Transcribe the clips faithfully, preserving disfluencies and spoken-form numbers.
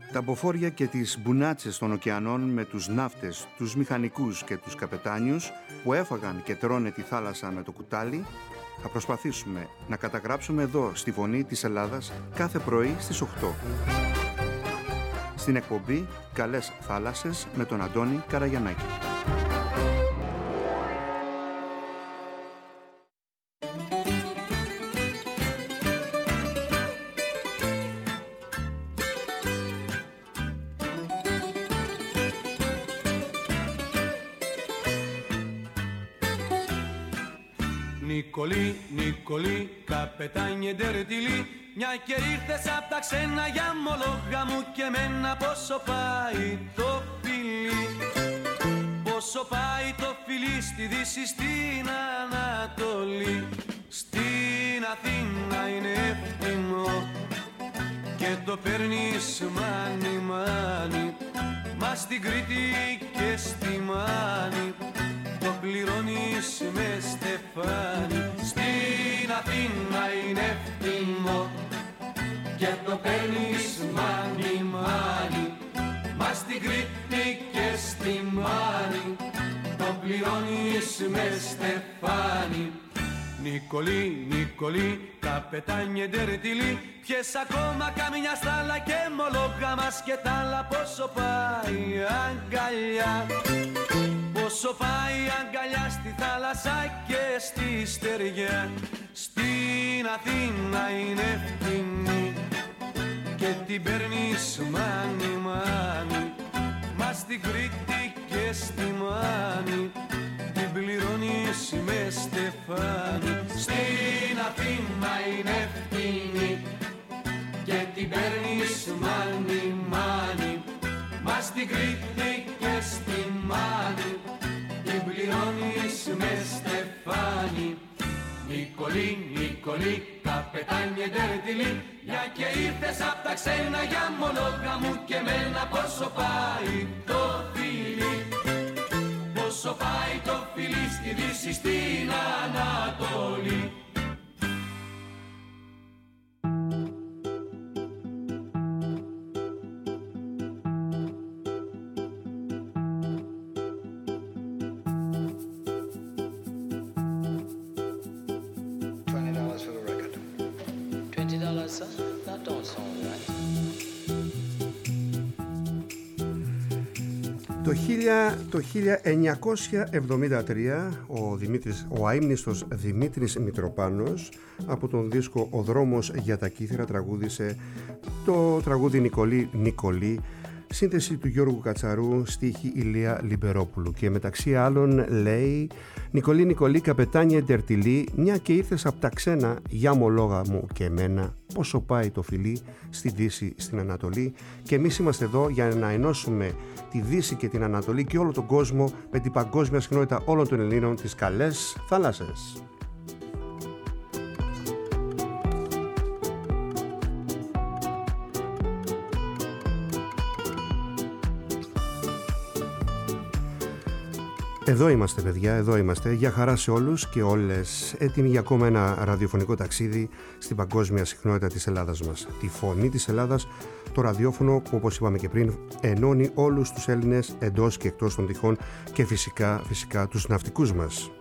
Τα μποφόρια και τις μπουνάτσες των ωκεανών με τους ναύτες, τους μηχανικούς και τους καπετάνιους που έφαγαν και τρώνε τη θάλασσα με το κουτάλι, θα προσπαθήσουμε να καταγράψουμε εδώ στη Φωνή της Ελλάδας κάθε πρωί στις οκτώ. Στην εκπομπή «Καλές θάλασσες» με τον Αντώνη Καραγιαννάκη. Νικολή, Νικολή, καπετάνιε ντερτιλή, μια και ήρθες απ' τα ξένα για μολόγα μου και μένα. Πόσο πάει το φιλί, πόσο πάει το φιλί στη Δύση, στην Ανατολή. Στην Αθήνα είναι εύκολο και το παίρνεις μάνι μάνι, μα στην Κρήτη και στη Μάνη το πληρώνεις με στεφάνι. Στην Αθήνα είναι φτηνό και το παίρνεις μάνι μάνι, μα στην Κρήτη και στη Μάνη το πληρώνεις με στεφάνι. Νικολή, Νικολή, καπετάνιε ντερτιλή, πιες ακόμα καμιά στάλα και μολόγα μας και τ' άλλα. Πόσο πάει αγκαλιά, πόσο πάει αγκαλιά στη θάλασσα και στη στεριά. Στην Αθήνα είναι φτηνή και την παίρνεις μάνι μάνι, μα στην Κρήτη και στη Μάνη την πληρώνεις με στεφάνι. Στην Αθήνα είναι φτηνή και την παίρνεις μάνι μάνι, μα στην Κρήτη και στη Μάνη την πληρώνεις με στεφάνι. Νικολή, Νικολή, καπετάνιε ντερτιλή, μια και ήρθες απ' τα ξένα για μολόγα μου και μένα. Πόσο πάει το φιλί, πόσο πάει το φιλί στη Δύση, στην Ανατολή. Το χίλια εννιακόσια εβδομήντα τρία ο, Δημήτρης, ο αείμνηστος Δημήτρης Μητροπάνος από τον δίσκο «Ο δρόμος για τα κύθρα» τραγούδισε το τραγούδι «Νικολή, Νικολή», σύνθεση του Γιώργου Κατσαρού, στίχη Ηλία Λιμπερόπουλου, και μεταξύ άλλων λέει «Νικολή, Νικολή, καπετάνιε ντερτιλή, μια και ήρθες απ' τα ξένα για μολόγα μου και εμένα. Πόσο πάει το φιλί στη Δύση, στην Ανατολή». Και εμείς είμαστε εδώ για να ενώσουμε τη Δύση και την Ανατολή και όλο τον κόσμο με την παγκόσμια συχνότητα όλων των Ελλήνων, τις καλές θάλασσες. Εδώ είμαστε, παιδιά, εδώ είμαστε. Για χαρά σε όλους και όλες, έτοιμοι για ακόμα ένα ραδιοφωνικό ταξίδι στην παγκόσμια συχνότητα της Ελλάδας μας. Τη Φωνή της Ελλάδας, το ραδιόφωνο που, όπως είπαμε και πριν, ενώνει όλους τους Έλληνες εντός και εκτός των τυχών και φυσικά, φυσικά τους ναυτικούς μας.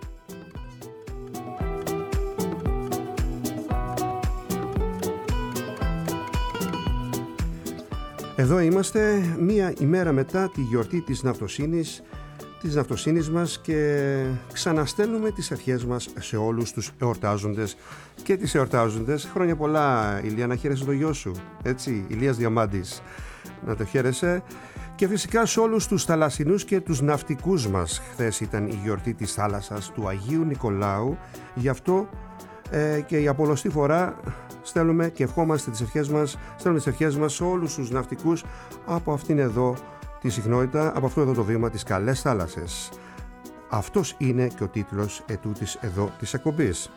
Εδώ είμαστε μία ημέρα μετά τη γιορτή της ναυτοσύνης, της ναυτοσύνης μας, και ξαναστέλνουμε τις ευχές μας σε όλους τους εορτάζοντες και τις εορτάζοντες. Χρόνια πολλά, Ηλία, να χαίρεσαι το γιο σου, έτσι, Ηλίας Διαμάντης, να το χαίρεσαι. Και φυσικά σε όλους τους θαλασσινούς και τους ναυτικούς μας. Χθες ήταν η γιορτή της θάλασσας, του Αγίου Νικολάου, γι' αυτό ε, και η απολωστή φορά στέλνουμε και ευχόμαστε τις ευχές μας, στέλνουμε τις ευχές μας σε όλους τους ναυτικούς από αυτήν εδώ τη συχνότητα, από αυτό εδώ το βήμα, τις καλές θάλασσες. Αυτός είναι και ο τίτλος ετούτης εδώ της εκπομπής.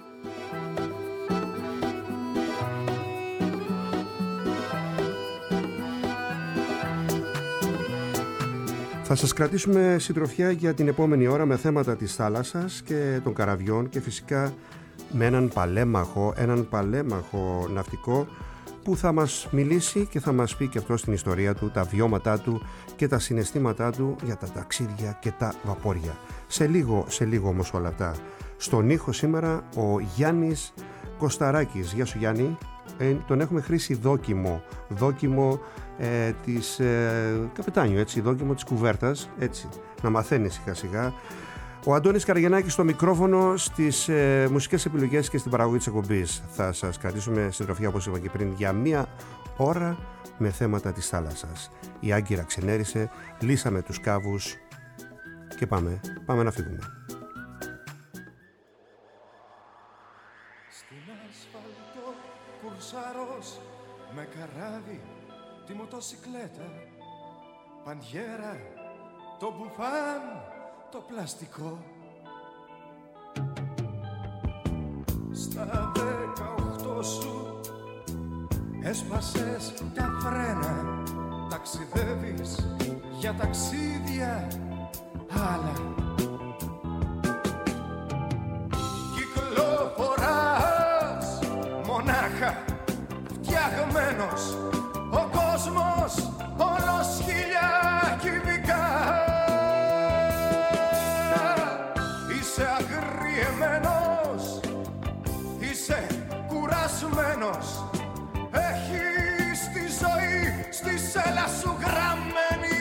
Θα σας κρατήσουμε συντροφιά για την επόμενη ώρα με θέματα της θάλασσας και των καραβιών, και φυσικά με έναν παλέμαχο, έναν παλέμαχο ναυτικό που θα μας μιλήσει και θα μας πει και αυτό την ιστορία του, τα βιώματά του και τα συναισθήματά του για τα ταξίδια και τα βαπόρια. Σε λίγο, σε λίγο όμως όλα αυτά. Στον ήχο σήμερα ο Γιάννης Κωσταράκης. Γεια σου Γιάννη. Ε, τον έχουμε χρήσει δόκιμο, δόκιμο ε, της ε, καπετάνιου, έτσι, δόκιμο της κουβέρτας, έτσι, να μαθαίνει σιγά σιγά. Ο Αντώνης Καραγεννάκης στο μικρόφωνο, στις ε, μουσικές επιλογές και στην παραγωγή της εκπομπής. Θα σας κρατήσουμε συντροφιά, όπως είπα και πριν, για μία ώρα με θέματα της θάλασσας. Η Άγκυρα ξενέρισε, λύσαμε τους κάβους και πάμε, πάμε να φύγουμε. Στην ασφαλτό κουρσάρος με καράβι τη μοτοσικλέτα, παντιέρα, το μπουφάν, το πλαστικό. Στα δεκαοκτώ σου έσπασες τα φρένα, ταξιδεύεις για ταξίδια άλλα. Κυκλοφοράς μονάχα, φτιαγμένος ο κόσμος όλος χίλια κυβικά. Είσαι αγριεμένος, είσαι κουρασμένος, έχεις τη ζωή στη σέλα σου γραμμένη.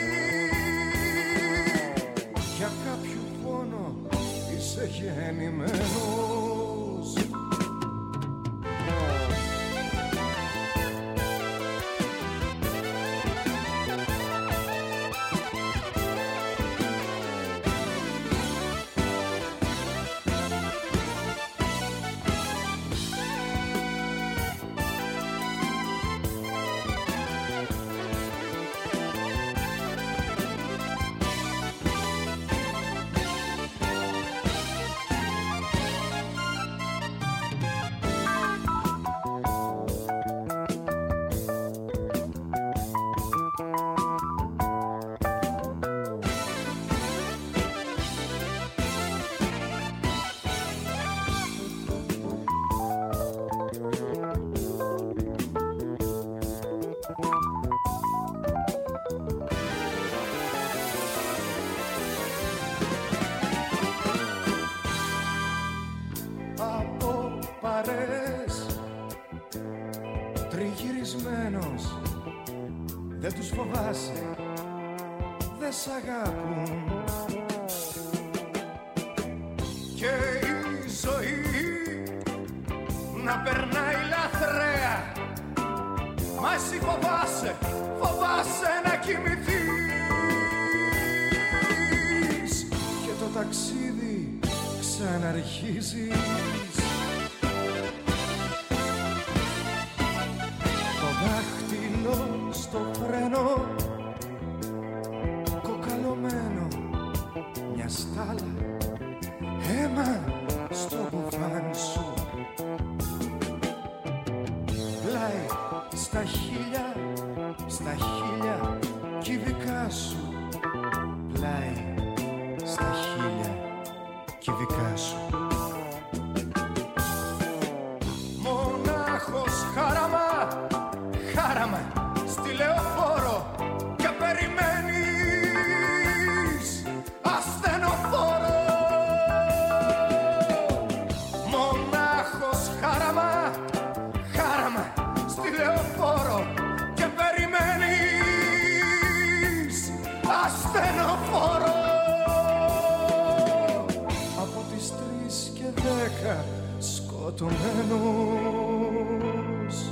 Για κάποιο πόνο είσαι γεννημένος. Τριγυρισμένος, δεν τους φοβάσαι, δεν σ' αγάπουν. Και η ζωή να περνάει λαθρέα, μα εσύ φοβάσαι, φοβάσαι να κοιμηθείς. Και το ταξίδι ξαναρχίζεις. Δάχτυλο στο φρένο, κοκαλωμένο μια στάλα, αίμα στο μπουφάν σου. Πλάι στα χίλια, στα χίλια κυβικά σου. Πλάι στα χίλια κυβικά σου. Μονάχος χάραμα, χάραμα στη λεωφόρο και περιμένεις ασθενοφόρο. Μονάχος χάραμα, χάραμα στη λεωφόρο και περιμένεις ασθενοφόρο. Από τις τρεις και δέκα σκοτωμένος.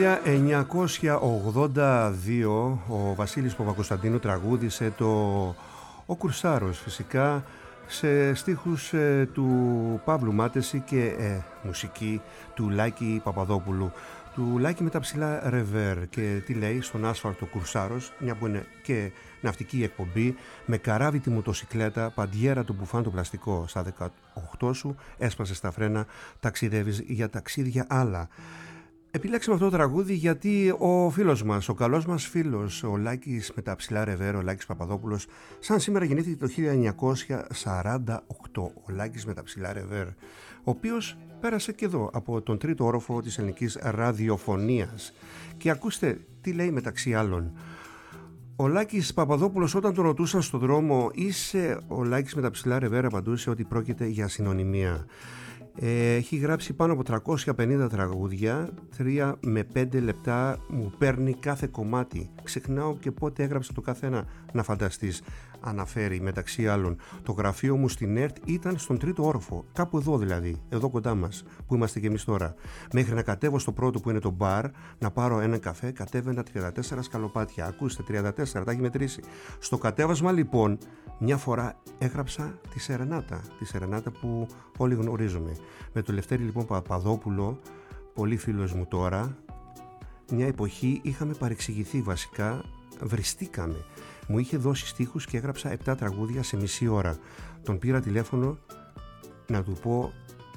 χίλια εννιακόσια ογδόντα δύο ο Βασίλης Παπακοσταντίνου τραγούδισε το «Ο Κουρσάρος», φυσικά σε στίχους ε, του Παύλου Μάτεση και ε, μουσική του Λάκη Παπαδόπουλου, του Λάκη με τα ψηλά ρεβέρ. Και τι λέει στον άσφαλτο Κουρσάρος, μια που είναι και ναυτική εκπομπή, με καράβι τη μοτοσικλέτα, παντιέρα το μπουφάν το πλαστικό, στα δεκαοκτώ σου έσπασε στα φρένα, ταξιδεύεις για ταξίδια άλλα. Επιλέξαμε αυτό το τραγούδι γιατί ο φίλος μας, ο καλός μας φίλος, ο Λάκης με τα ψηλά ρεβέρ, ο Λάκης Παπαδόπουλος, σαν σήμερα γεννήθηκε το χίλια εννιακόσια σαράντα οκτώ, ο Λάκης με τα ψηλά ρεβέρ, ο οποίος πέρασε και εδώ από τον τρίτο όροφο της ελληνικής ραδιοφωνίας. Και ακούστε τι λέει μεταξύ άλλων. Ο Λάκης Παπαδόπουλος, όταν τον ρωτούσαν στον δρόμο «Είσαι ο Λάκης με τα ψηλά ρεβέρ», απαντούσε ότι πρόκειται για συνωνυμία. Έχει γράψει πάνω από τριακόσια πενήντα τραγούδια, τρία με πέντε λεπτά μου παίρνει κάθε κομμάτι. Ξεχνάω και πότε έγραψε το καθένα, να φανταστείς. Αναφέρει μεταξύ άλλων, το γραφείο μου στην ΕΡΤ ήταν στον τρίτο όροφο, κάπου εδώ δηλαδή, εδώ κοντά μας, που είμαστε και εμείς τώρα. Μέχρι να κατέβω στο πρώτο που είναι το μπαρ, να πάρω ένα καφέ, κατέβαινα τριάντα τέσσερα σκαλοπάτια. Ακούστε, τριάντα τέσσερα, τα έχει μετρήσει. Στο κατέβασμα λοιπόν, μια φορά έγραψα τη Σερενάτα, τη Σερενάτα που όλοι γνωρίζουμε. Με το Λευτέρη λοιπόν Παπαδόπουλο, πολύ φίλος μου τώρα, μια εποχή είχαμε παρεξηγηθεί βασικά, βριστήκαμε. Μου είχε δώσει στίχους και έγραψα επτά τραγούδια σε μισή ώρα. Τον πήρα τηλέφωνο να του πω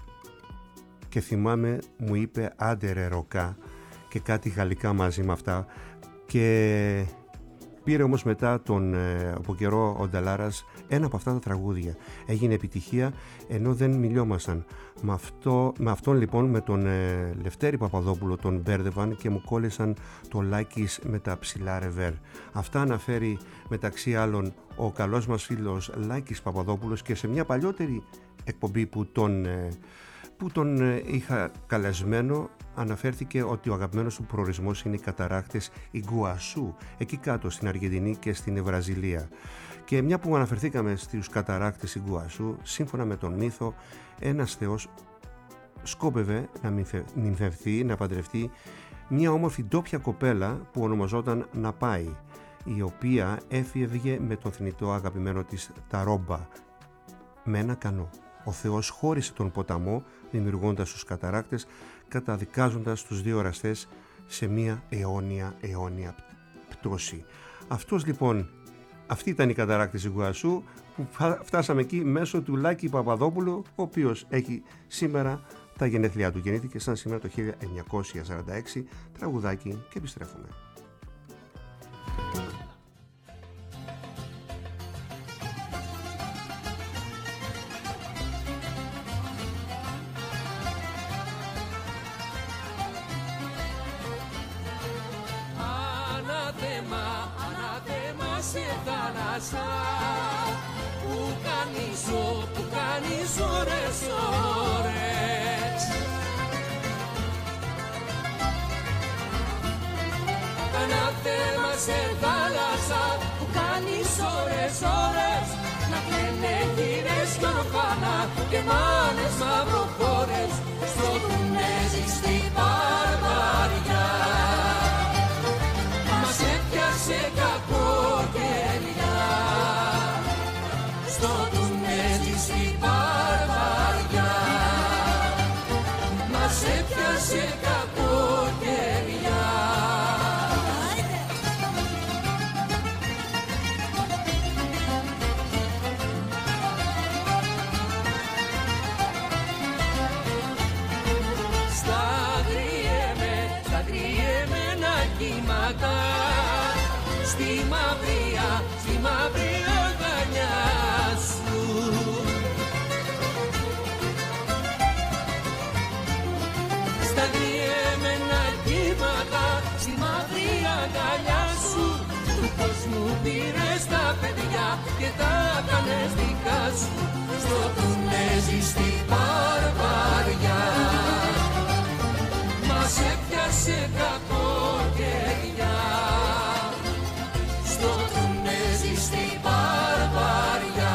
και θυμάμαι μου είπε «Άντε ρε ροκά» και κάτι γαλλικά μαζί με αυτά, και πήρε όμως μετά τον ε, από καιρό ο Νταλάρας ένα από αυτά τα τραγούδια. Έγινε επιτυχία ενώ δεν μιλιόμασταν. Με, αυτό, με αυτόν λοιπόν, με τον ε, Λευτέρη Παπαδόπουλο, τον μπέρδευαν και μου κόλλησαν το Λάκης με τα ψηλά ρεβέρ. Αυτά αναφέρει μεταξύ άλλων ο καλός μας φίλος Λάκης Παπαδόπουλος, και σε μια παλιότερη εκπομπή που τον, ε, που τον ε, είχα καλεσμένο αναφέρθηκε ότι ο αγαπημένος του προορισμός είναι οι καταρράκτες Ιγκουασού, εκεί κάτω στην Αργεντινή και στην Βραζιλία. Και μια που αναφερθήκαμε στους καταρράκτες Ιγκουασού, σύμφωνα με τον μύθο, ένας θεός σκόπευε να νυμφευθεί, να παντρευτεί μια όμορφη ντόπια κοπέλα που ονομαζόταν Ναπάη, η οποία έφευγε με τον θνητό αγαπημένο της Ταρόμπα με ένα κανό. Ο Θεός χώρισε τον ποταμό, δημιουργώντας τους καταράκτες, καταδικάζοντας τους δύο εραστές σε μια αιώνια αιώνια πτώση. Αυτός λοιπόν, αυτή ήταν η καταράκτης Ιγκουασού, που φτάσαμε εκεί μέσω του Λάκη Παπαδόπουλου, ο οποίος έχει σήμερα τα γενέθλιά του. Γεννήθηκε σαν σήμερα το χίλια εννιακόσια σαράντα έξι, τραγουδάκι, και επιστρέφουμε. Που κάνεις, που κάνεις ώρες, ώρες. Ανάθεμα σε θάλασσα που κάνεις ώρες, ώρες. Να κλαίνε γύρες κι ορφάνα και μάνες μαυροχώρες στο Τουνέζι στην Βαρβαριά. Μας έπιασε κακοκαιριά στο Τουνέζι στην Βαρβαριά. Μας έπιασε κακοκαιριά. Στα γριέμαι, στα γριέμενα κύματα, στη μαυρία, στη μαυρία γανιά σου. Στα διέμενα κύματα, στη μαυρία αγκαλιά σου, του κόσμου πήρες τα παιδιά και τα κάνες δικά σου στο Τουνέζι στη Βαρβαριά. Μας έπιασε κακοκαιριά στο Τουνέζι στη Βαρβαριά.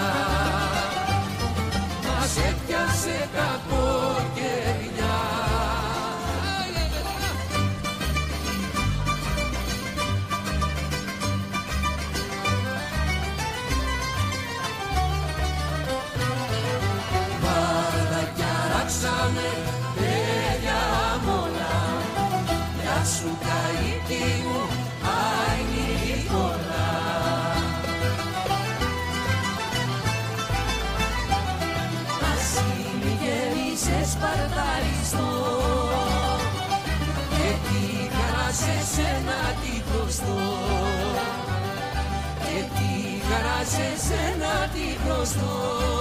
Μας έπιασε κακοκαιριά. σπαρταριστώ και τη χαρά σε σένα τη χρωστώ και τη χαρά σε σένα τη χρωστώ.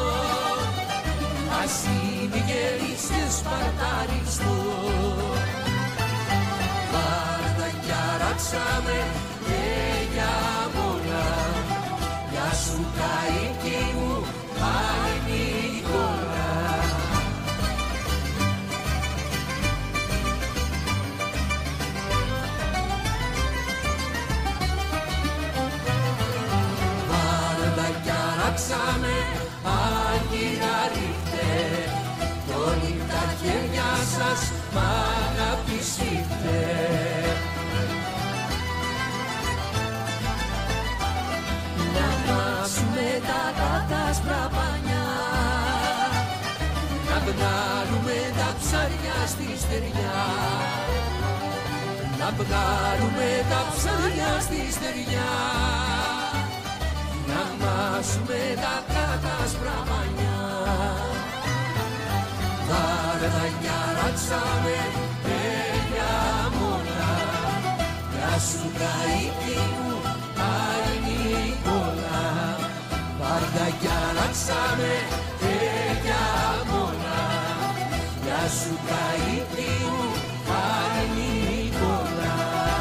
Ας είμαι γερής και σπαρταριστώ. Πάρτα κι αράξαμε και για μόνα. Γεια σου καίκη μου Ανικόλα. Πάρτα κι αράξαμε άγκυρα ρίχτε. Όλοι τα χέρια σας μ' αγαπησίτε. Να μάσουμε τα κάτασπρα πανιά, να βγάλουμε τα ψάρια στη στεριά, να βγάλουμε τα ψάρια στη στεριά, να μάσουμε τα κάτασπρα πανιά. Βάρδα κι αράξαμε τέλεια μόνα. Γεια σου καίκη μου Ανικόλα. Βάρδα κι αράξαμε τέλεια μόνα. Γεια σου καίκη μου Ανικόλα.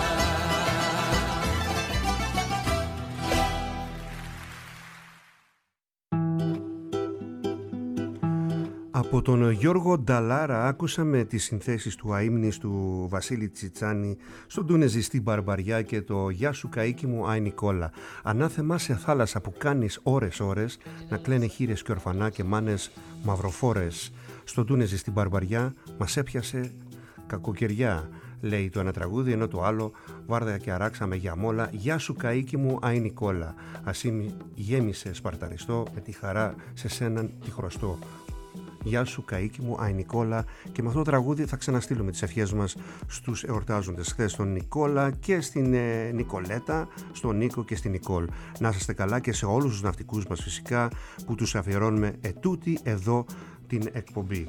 Από τον Γιώργο Νταλάρα άκουσαμε τις συνθέσεις του αείμνης του Βασίλη Τσιτσάνη στον Τούνεζι στην Μπαρμπαριά και το «Γεια σου καίκη μου Άι Νικόλα». Ανάθεμα σε θάλασσα που κάνεις ώρες ώρες να κλαίνε χήρες και ορφανά και μάνες μαυροφόρες. Στον Τούνεζι στην Μπαρμπαριά μας έπιασε κακοκαιριά, λέει το ένα τραγούδι, ενώ το άλλο «Βάρδα και αράξαμε για μόλα, γεια σου καίκη μου Άι Νικόλα. Ασήμι γέμισε σπαρταριστό, με τη χαρά σε σέναν τη χρωστώ». Γεια σου καίκη μου Άι Νικόλα. Και με αυτό το τραγούδι θα ξαναστείλουμε τις ευχές μας στους εορτάζοντες χθες, στον Νικόλα και στην ε, Νικολέτα, στον Νίκο και στην Νικόλ. Να είστε καλά και σε όλους τους ναυτικούς μας φυσικά που τους αφιερώνουμε ετούτη εδώ την εκπομπή.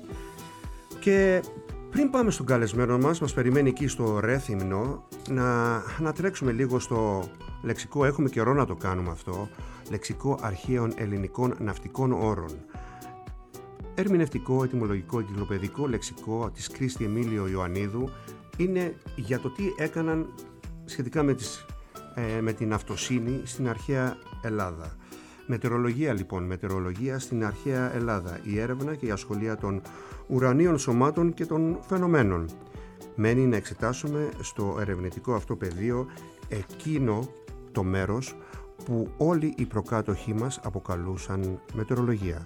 Και πριν πάμε στον καλεσμένο μας, μας περιμένει εκεί στο Ρέθυμνο να, να τρέξουμε λίγο στο λεξικό, έχουμε καιρό να το κάνουμε αυτό, λεξικό αρχαίων ελληνικών ναυτικών όρων. Ερμηνευτικό, ετυμολογικό, εγκυκλοπαιδικό λεξικό της Κρίστη Εμίλιο Ιωαννίδου είναι για το τι έκαναν σχετικά με, τις, ε, με την αυτοσύνη στην αρχαία Ελλάδα. Μετεωρολογία λοιπόν, μετεωρολογία στην αρχαία Ελλάδα, η έρευνα και η ασχολία των ουρανίων σωμάτων και των φαινομένων. Μένει να εξετάσουμε στο ερευνητικό αυτό πεδίο εκείνο το μέρος που όλοι οι προκάτοχοί μας αποκαλούσαν μετεωρολογία.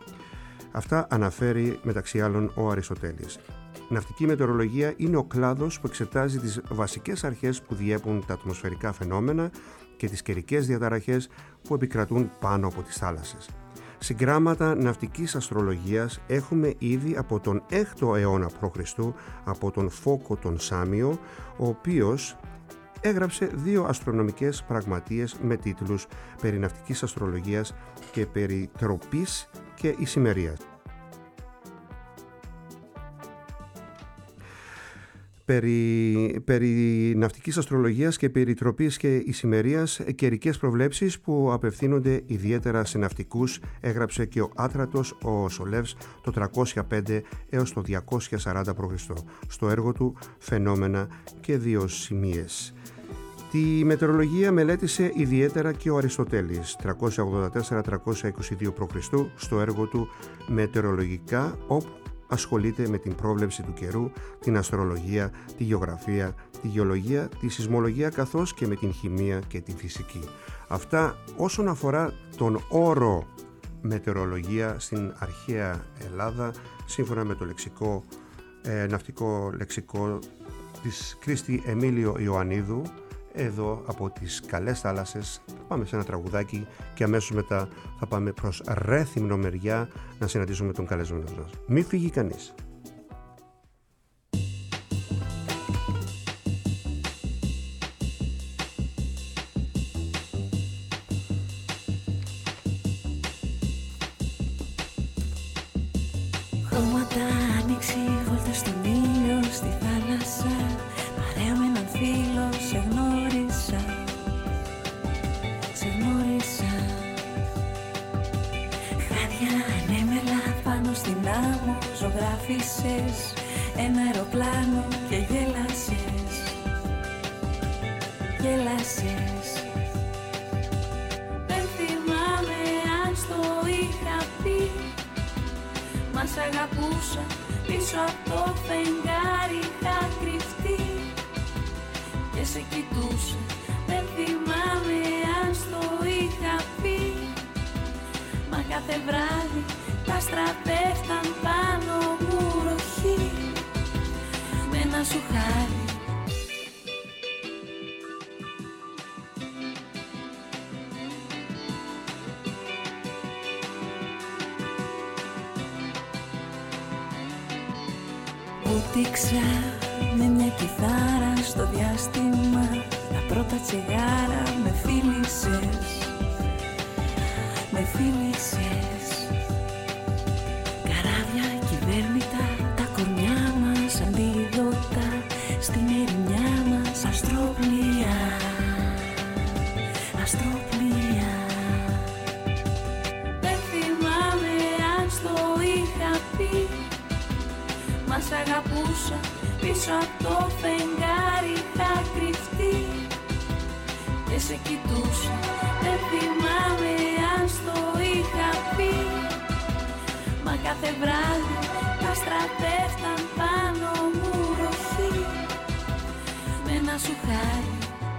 Αυτά αναφέρει μεταξύ άλλων ο Αριστοτέλης. Ναυτική μετεωρολογία είναι ο κλάδος που εξετάζει τις βασικές αρχές που διέπουν τα ατμοσφαιρικά φαινόμενα και τις καιρικές διαταραχές που επικρατούν πάνω από τις θάλασσες. Συγγράμματα ναυτικής αστρολογίας έχουμε ήδη από τον έκτο αιώνα π.Χ. από τον Φώκο τον Σάμιο, ο οποίος έγραψε δύο αστρονομικές πραγματείες με τίτλους «Περί ναυτικής αστρολογίας» και «Περί τροπής και ησημερίας». Περί, περί ναυτικής αστρολογίας και περί τροπής και ησημερίας, καιρικές προβλέψεις που απευθύνονται ιδιαίτερα σε ναυτικούς, έγραψε και ο Άτρατος ο Σολεύς το τριακόσια πέντε έως το διακόσια σαράντα π.Χ. στο έργο του «Φαινόμενα και Διοσημίες». Τη μετεωρολογία μελέτησε ιδιαίτερα και ο Αριστοτέλης τριακόσια ογδόντα τέσσερα με τριακόσια είκοσι δύο π.Χ. στο έργο του «Μετεωρολογικά», όπου ασχολείται με την πρόβλεψη του καιρού, την αστρολογία, τη γεωγραφία, τη γεωλογία, τη σεισμολογία καθώς και με την χημεία και τη φυσική. Αυτά όσον αφορά τον όρο μετεωρολογία στην αρχαία Ελλάδα, σύμφωνα με το λεξικό, ε, ναυτικό λεξικό της Κρίστη Εμίλιο Ιωαννίδου, εδώ από τις καλές θάλασσες. Πάμε σε ένα τραγουδάκι και αμέσως μετά θα πάμε προς Ρέθυμνο μεριά να συναντήσουμε τον καλεσμένο μας. Μη φύγει κανείς. Χρώματα ανοίξ έξι βόλτες στον ήλιο στη θάλασσα, παρέα με έναν φίλο σε γνώρισα, σε γνώρισα. Χάδια ανέμελα πάνω στην άμμο, ζωγράφισες ένα αεροπλάνο και γέλασες, γέλασες. Δεν θυμάμαι αν στο είχα πει, μα σ' αγαπούσα πίσω από το φεγγάρι είχα κρυφτεί και σε κοιτούσα. Δεν θυμάμαι αν στο είχα πει, μα κάθε βράδυ τα άστρα πέφταν πάνω μου ροχή με ένα σου χάρι. Ούτηξα με μια κιθάρα στο διάστημα, τα πρώτα τσιγάρα με φίλησες, με φίλησες. Καράβια κυβέρνητα, τα κορμιά μας αντίδοτα, στην ερημιά μας αστροπλοία, αστροπλοία. Δεν θυμάμαι αν στο είχα πει, μα σ' αγαπούσα πίσω από το φεγγάρι είχα κρυφτεί και σε κοιτούσα. Δεν θυμάμαι αν στο είχα πει, μα κάθε βράδυ τα άστρα πέφταν πάνω μου ροχή με ένα σου χάρι.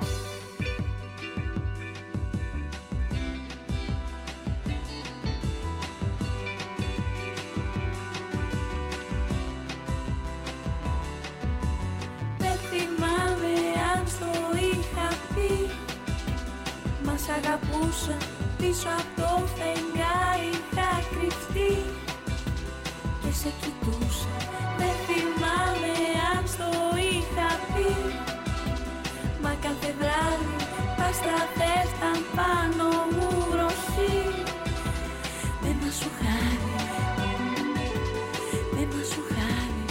Σ' αγαπούσα πίσω από το φεγγάρι είχα κρυφτεί και σε κοιτούσα. Δεν θυμάμαι αν στο είχα πει, μα κάθε βράδυ τα άστρα πέφταν πάνω μου ροχή με ένα σου χάρι, με ένα σου χάρι,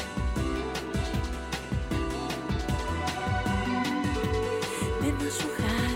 με ένα σου χάρι.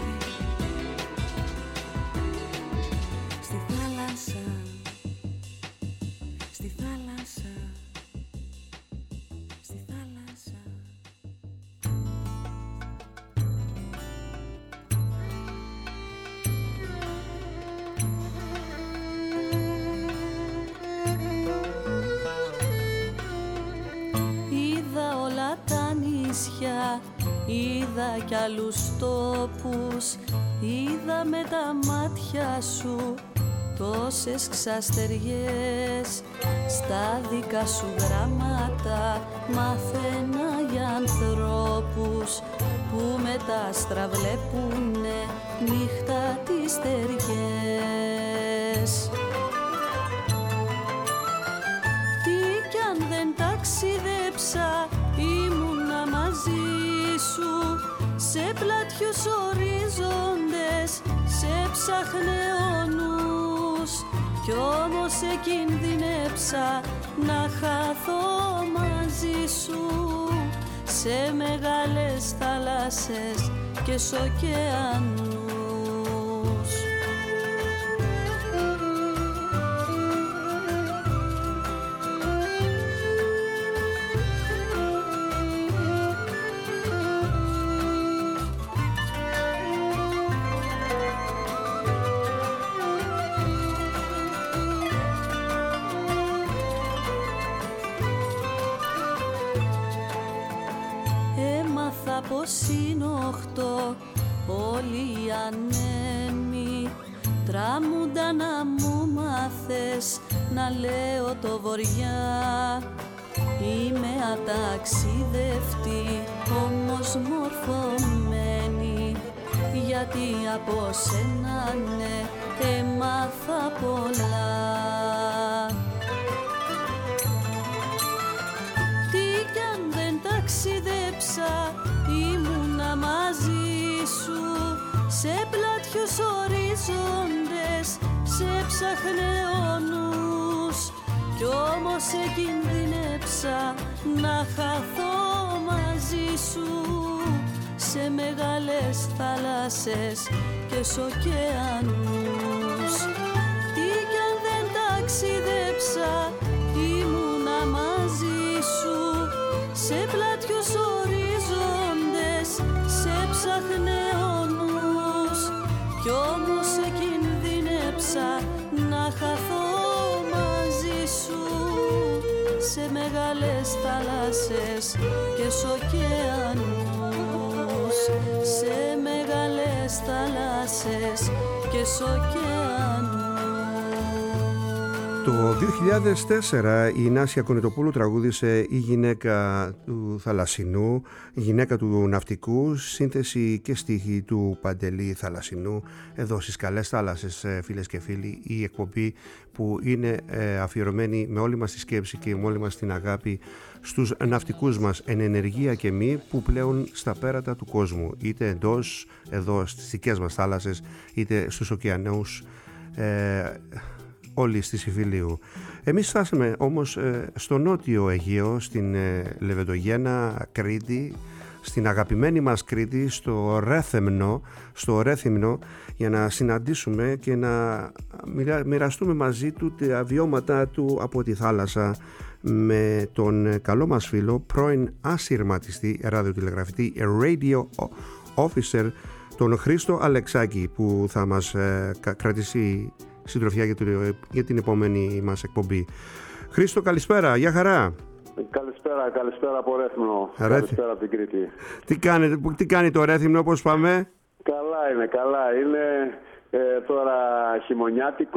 Είδα κι άλλους τόπους, είδα με τα μάτια σου τόσες ξαστεριές. Στα δικά σου γράμματα μαθαίνα για ανθρώπους που με τα άστρα βλέπουνε νύχτα τις στεριές. Τι κι αν δεν ταξιδέψα, ήμουνα μαζί σου σε πλατιούς ορίζοντες, σε ψάχνε ο νους. Κι όμως εκινδυνέψα να χαθώ μαζί σου σε μεγάλες θάλασσες και σ' ωκεανούς. Πως είναι οχτώ όλοι οι ανέμοι, τράμουντα να μου μάθες να λέω το βοριά. Είμαι αταξιδευτή όμως μορφωμένη, γιατί από σένα ναι έμαθα πολλά. Τι κι αν δεν ταξιδέψα, ήμουνα μαζί σου σε πλατιούς ορίζοντες, σε ψάχνε ο νους. Κι όμως εκινδύνεψα να χαθώ μαζί σου σε μεγάλες θάλασσες και σ' ωκεανούς. Τι κι αν δεν ταξίδεψα, ήμουνα μαζί σου σε πλατιούς ορίζοντες, σε ψάχνε ο νους. Κι όμως εκινδύνεψα να χαθώ μαζί σου σε μεγάλες θάλασσες και σ' ωκεανούς, σε μεγάλες θάλασσες και σ' ωκεανούς. Το δύο χιλιάδες τέσσερα η Νάσια Κονιτοπούλου τραγούδισε «Η γυναίκα του Θαλασσινού», η γυναίκα του ναυτικού, σύνθεση και στίχη του Παντελή Θαλασσινού. Εδώ στις Καλές Θάλασσες, φίλες και φίλοι, η εκπομπή που είναι αφιερωμένη με όλη μας τη σκέψη και με όλη μας την αγάπη στους ναυτικούς μας εν ενεργεία και μη, που πλέουν στα πέρατα του κόσμου, είτε εντός, εδώ στις δικές μας θάλασσες, είτε στους ωκεανούς ε, όλοι στη Σιφιλίου. Εμείς φτάσαμε όμως ε, στο νότιο Αιγαίο, στην ε, Λεβεντογένα Κρήτη, στην αγαπημένη μας Κρήτη, στο Ρέθυμνο, στο Ρέθυμνο, για να συναντήσουμε και να μοιραστούμε μαζί του τα βιώματα του από τη θάλασσα με τον καλό μας φίλο, πρώην ασυρματιστή ραδιοτηλεγραφητή, radio officer, τον Χρήστο Αλεξάκη, που θα μας ε, κρατήσει συντροφιά για, το, για την επόμενη μας εκπομπή. Χρήστο, καλησπέρα, γεια χαρά. Καλησπέρα, καλησπέρα από Ρέθυμνο. Καλησπέρα από την Κρήτη. Τι κάνει, τι κάνει το Ρέθυμνο, πώς πάμε? Καλά είναι, καλά είναι. Ε, τώρα χειμωνιάτικο.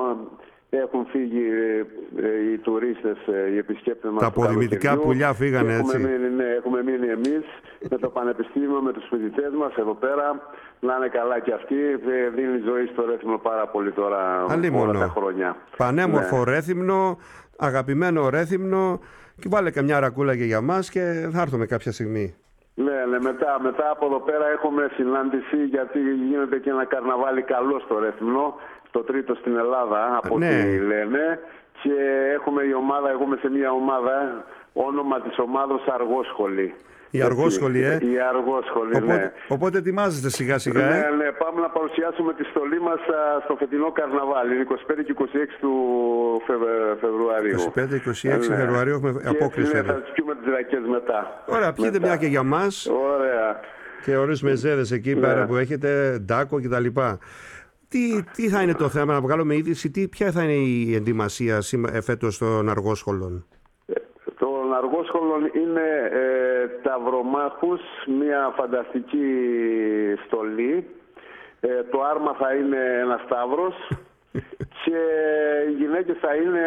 Έχουν φύγει ε, οι τουρίστες, ε, οι επισκέπτες μας. Τα αποδημητικά πουλιά φύγανε, έχουμε έτσι. Μείνει, ναι, έχουμε μείνει εμείς με το Πανεπιστήμιο, με τους φοιτητές μας εδώ πέρα. Να είναι καλά και αυτοί. Ε, δίνει ζωή στο Ρέθυμνο πάρα πολύ τώρα, όλα τα χρόνια. Πανέμορφο, ναι. Ρέθυμνο, αγαπημένο Ρέθυμνο. Και βάλε καμιά ρακούλα και για μας και θα έρθουμε κάποια στιγμή. Ναι, ναι, μετά, μετά από εδώ πέρα έχουμε συνάντηση, γιατί γίνεται και ένα καρναβάλι καλό στο Ρέθυμνο, το τρίτο στην Ελλάδα, από ναι. ό,τι λένε. Και έχουμε η ομάδα, εγώ είμαι σε μια ομάδα, όνομα της ομάδος Αργόσχολη. Η Αργόσχολη, ε. Η Αργόσχολη, οπότε, ναι. Οπότε ετοιμάζεστε σιγά σιγά, ε. Ναι, ναι, πάμε να παρουσιάσουμε τη στολή μας στο φετινό καρναβάλι, είκοσι πέντε και είκοσι έξι του Φεβρουαρίου. είκοσι πέντε και είκοσι έξι ναι. Φεβρουαρίου έχουμε απόκριση. Και ναι, θα τις πιούμε τις ρακές μετά. Ωραία, πιείτε μια και για μας. Ωραία. Και ωραίους μεζέδες εκεί ναι. πέρα που έχετε, ντάκο κτλ. Τι, τι θα είναι το θέμα, να βγάλουμε είδηση, τι, ποια θα είναι η ενδυμασία φέτος των Αργόσχολων? Των Αργόσχολων είναι ε, ταυρομάχους, μια φανταστική στολή. Ε, το άρμα θα είναι ένα σταύρος και οι γυναίκες θα είναι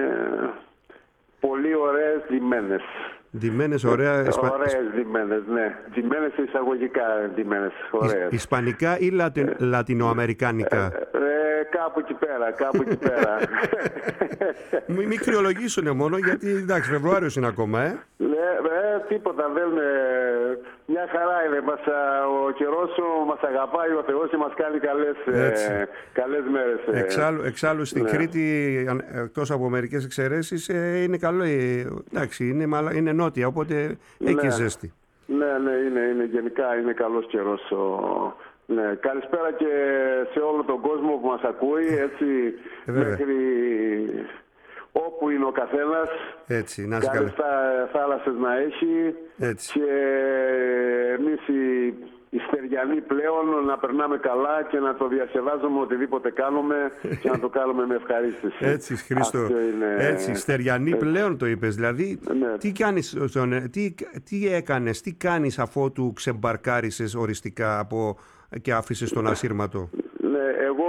πολύ ωραίες ντυμένες. Ντυμένες, ωραία. Ωραίες ντυμένες, ναι. Ντυμένες εισαγωγικά ντυμένες, ωραίες. Ισπανικά ή λατι... λατινοαμερικάνικα? Ε, ε, κάπου εκεί πέρα, κάπου εκεί πέρα. Μην μη κρυολογήσουνε μόνο, γιατί εντάξει, Φεβρουάριος είναι ακόμα, ε. Ναι, ε, τίποτα, δεν είναι. Μια χαρά είναι. Μας, ο καιρός μας αγαπάει ο Θεός και μας κάνει καλές, ε, καλές μέρες. Ε. Εξάλλου, εξάλλου στην ναι. Κρήτη, εκτός από μερικές εξαιρέσεις, ε, είναι καλό. Ε, εντάξει, είναι, είναι νότια, οπότε έχει και ζέστη. Ναι, ναι, είναι, είναι, γενικά είναι καλός καιρός. Ο... Ναι. Καλησπέρα και σε όλο τον κόσμο που μας ακούει, έτσι, ε, μέχρι όπου είναι ο καθένας. Έτσι, να καλές θάλασσες να έχει. Έτσι. Και εμείς οι, οι στεριανοί πλέον να περνάμε καλά και να το διασκεδάζουμε οτιδήποτε κάνουμε και να το κάνουμε με ευχαρίστηση. Έτσι, Χρήστο. Είναι... Έτσι, στεριανοί έτσι. Πλέον το είπες. Δηλαδή, ναι. τι, κάνεις, τι, τι έκανες, τι κάνεις αφότου ξεμπαρκάρισες οριστικά από, και άφησες τον ασύρματο? Ναι, εγώ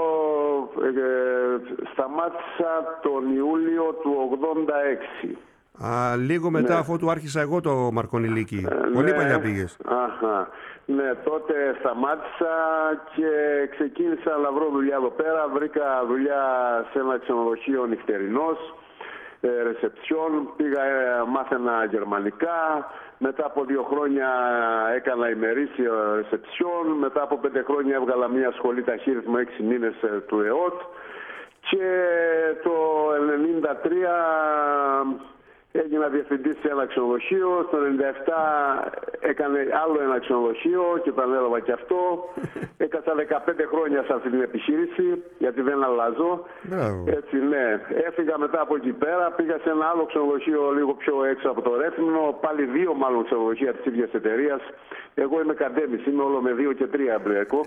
ε, σταμάτησα τον Ιούλιο του ογδόντα έξι. Α, λίγο μετά, ναι. αφότου άρχισα εγώ το Μαρκονιλίκι. Ε, Πολύ ναι. παλιά πήγες. Αχα. Ναι, τότε σταμάτησα και ξεκίνησα να βρω δουλειά εδώ πέρα. Βρήκα δουλειά σε ένα ξενοδοχείο νυχτερινός, ε, ρεσεψιόν. Πήγα, ε, μάθαινα γερμανικά. Μετά από δύο χρόνια έκανα ημερήσια ρεσεψιόν. Μετά από πέντε χρόνια έβγαλα μια σχολή ταχύρυθμο έξι μήνες του ΕΟΤ. Και το ενενήντα ενενήντα τρία έγινα διευθυντής σε ένα ξενοδοχείο, στο ενενήντα επτά έκανε άλλο ένα ξενοδοχείο και το ανέλαβα και αυτό. Έκανα δεκαπέντε χρόνια σε αυτή την επιχείρηση, γιατί δεν αλλάζω. Μπράβο. Έτσι, ναι. Έφυγα μετά από εκεί πέρα, πήγα σε ένα άλλο ξενοδοχείο λίγο πιο έξω από το Ρέθυμνο, πάλι δύο μάλλον ξενοδοχεία της ίδιας εταιρείας. Εγώ είμαι καντέμις, είμαι όλο με δύο και τρία εμπλέκω.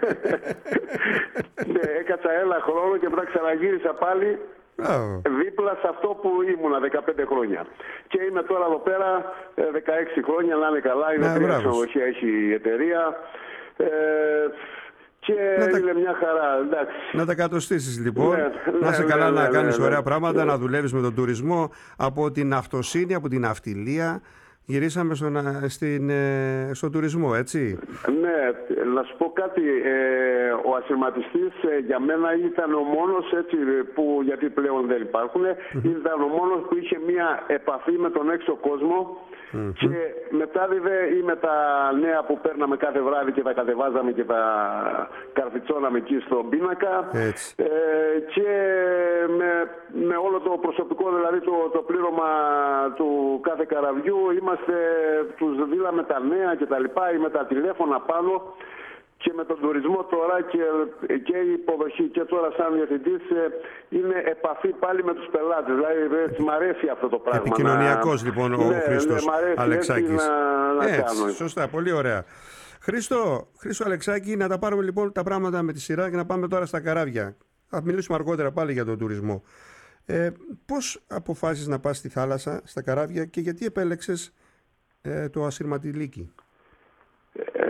Ναι, έκατσα ένα χρόνο και μετά ξαναγύρισα πάλι. Μπράβο. Δίπλα σε αυτό που ήμουνα δεκαπέντε χρόνια. Και είμαι τώρα εδώ πέρα δεκαέξι χρόνια, να είναι καλά. Είναι Ναι, τρία μπράβο. ξενοδοχεία, έχει η εταιρεία. Ε, και Να τα- είναι μια χαρά, εντάξει. Να τα κατοστήσεις λοιπόν, Ναι, να είσαι ναι, καλά, ναι, να ναι, κάνεις ναι, ωραία ναι. πράγματα, Ναι. να δουλεύεις με τον τουρισμό. Από την αυτοσύνη, από την αυτιλία, γυρίσαμε στον, στην, ε, στον τουρισμό, έτσι. Ναι, να σου πω κάτι. Ε, ο ασυρματιστής ε, για μένα ήταν ο μόνος, έτσι, που, γιατί πλέον δεν υπάρχουν, ήταν ο μόνος που είχε μια επαφή με τον έξω κόσμο. Και μετάδιδε ή με τα νέα που παίρναμε κάθε βράδυ και τα κατεβάζαμε και τα καρφιτσώναμε εκεί στον πίνακα. Έτσι. Ε, και με, με όλο το προσωπικό, δηλαδή το, το πλήρωμα του κάθε καραβιού, είμαστε, τους δίλαμε τα νέα και τα λοιπά ή με τα τηλέφωνα πάνω. Και με τον τουρισμό τώρα και, και η υποδοχή και τώρα σαν διευθυντής είναι επαφή πάλι με τους πελάτες. Δηλαδή έτσι, μ' αρέσει αυτό το πράγμα. Επικοινωνιακός να... λοιπόν ο ναι, Χρήστος ναι, μ' αρέσει Αλεξάκης. έτσι να, να Έτσι, κάνω. σωστά, πολύ ωραία. Χρήστο, Χρήστο Αλεξάκη, να τα πάρουμε λοιπόν τα πράγματα με τη σειρά και να πάμε τώρα στα καράβια. Θα μιλήσουμε αργότερα πάλι για τον τουρισμό. Ε, πώς αποφάσισες να πας στη θάλασσα, στα καράβια και γιατί επέλεξες ε, το ασυρματιλίκι? Ε,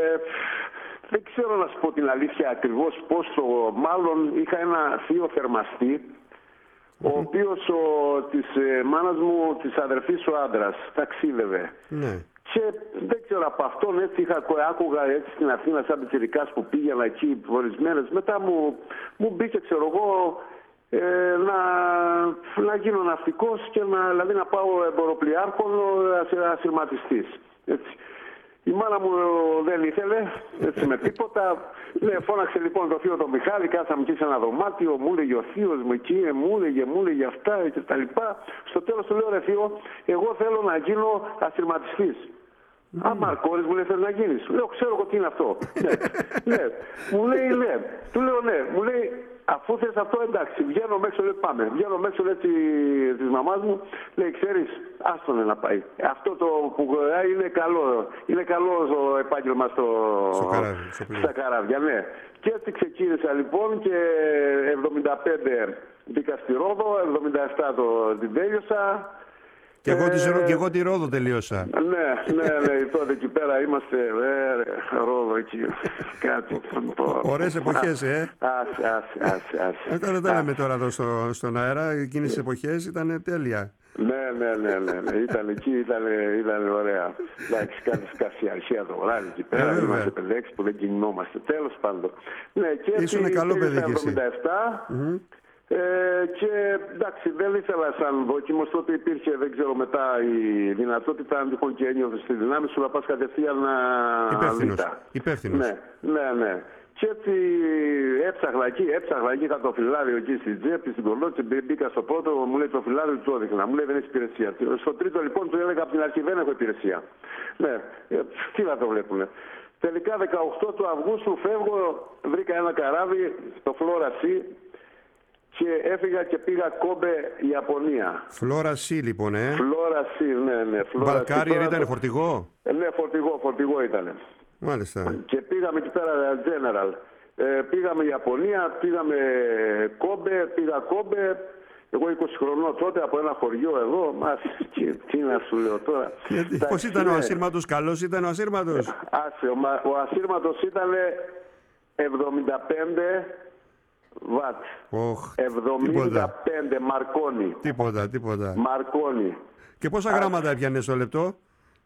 δεν ξέρω να σου πω την αλήθεια ακριβώς πώς το... Μάλλον είχα ένα θείο θερμαστή, ο οποίος ο, της ε, μάνας μου, της αδερφής ο άντρας, ταξίδευε. Ναι. Και δεν ξέρω, από αυτόν έτσι είχα, άκουγα έτσι στην Αθήνα σαν πιτσιρικάς που πήγαινα εκεί ορισμένες. Μετά μου, μου μπήκε, ξέρω εγώ, ε, να, να γίνω ναυτικός και να, δηλαδή να πάω εμποροπλιάρχον ασυρματιστής. Έτσι. Η μάνα μου δεν ήθελε, έτσι με τίποτα. Ναι, φώναξε λοιπόν το θείο τον Μιχάλη, κάθαμε εκεί σε ένα δωμάτιο, μου έλεγε ο θείος μου εκεί, μου έλεγε, μου έλεγε αυτά και τα λοιπά. Στο τέλος του λέω, ρε θείο, εγώ θέλω να γίνω ασυρματιστής. Mm. Α, Μαρκόρης, μου λέει, θέλει να γίνεις. Λέω, ξέρω εγώ τι είναι αυτό. ναι, ναι. Μου λέει, ναι. Του λέω, ναι. Μου λέει, αφού θες αυτό, εντάξει, βγαίνω έξω, λέει, πάμε. Βγαίνω έξω, λέει, της μαμάς μου, λέει, ξέρεις, άστονε να πάει. Αυτό το που είναι καλό. Είναι καλό το επάγγελμα στο... στο καράβι, στο στα καράβια, ναι. Και έτσι ξεκίνησα λοιπόν και εβδομήντα πέντε μπήκα στη Ρόδο, εβδομήντα επτά το την τέλειωσα. Και εγώ, τη, Ε, και εγώ τη Ρόδο τελείωσα. Ναι, ναι, ναι, τότε εκεί πέρα είμαστε, ε, ρε, Ρόδο εκεί, κάτι. Ωραίες εποχές, ε. Άσε, άσε, άσε, άσε. Ε, τώρα δεν τα λέμε τώρα εδώ στο, στον αέρα, εκείνες τις εποχές ήταν τέλεια. Ναι, ναι, ναι, ναι, ναι. Ήταν εκεί, ήταν, ήταν ωραία. Εντάξει, κάτι σκάφη αρχαία το βράδυ εκεί πέρα. Ε, Είμαστε πέντε έξι που δεν κινούμαστε. Τέλος πάντων. Ναι, και έτσι Ήσουνε καλό παιδί κι εσύ. εβδομήντα επτά. Mm-hmm. Ε, και εντάξει, δεν ήθελα σαν δόκιμος. Τότε υπήρχε, δεν ξέρω μετά, η δυνατότητα, αν τυχόν και ένιωθες στη δυνάμει σου, να πας κατευθείαν να. Υπεύθυνος. Υπεύθυνος. Ναι, ναι, ναι. Και έτσι έψαχνα εκεί, έψαχνα εκεί, είχα το φυλάδιο εκεί στην τσέπη, στην κολότση, μπήκα στο πρώτο, μου λέει το φυλάδιο του έδειχνα, μου λέει δεν έχει υπηρεσία. Στο τρίτο λοιπόν του έλεγα από την αρχή δεν έχω υπηρεσία. Ναι, ε, τι να το βλέπουνε. Τελικά δεκαοκτώ του Αυγούστου φεύγω, βρήκα ένα καράβι, το Flora Sea, και έφυγα και πήγα Κόμπε, Ιαπωνία. Flora Sea λοιπόν, ε. Flora Sea, ναι, ναι. Μπαλκάριερ ήταν, φορτηγό. Ε, ναι, φορτηγό, φορτηγό ήταν. Μάλιστα. Και πήγαμε εκεί πέρα General. Ε, πήγαμε Ιαπωνία, πήγαμε Κόμπε, πήγα Κόμπε. Εγώ είκοσι χρονών τότε από ένα χωριό εδώ. Μα τι να σου λέω τώρα. Πώς ήταν ο ασύρματος, καλός ήταν ο ασύρματος? Άσε, ο, ο ασύρματος ήταν εβδομήντα πέντε βατ. Oh, εβδομήντα πέντε Μαρκόνι. Τίποτα, τίποτα. Μαρκόνι. Και πόσα Α... γράμματα έπιανες το λεπτό?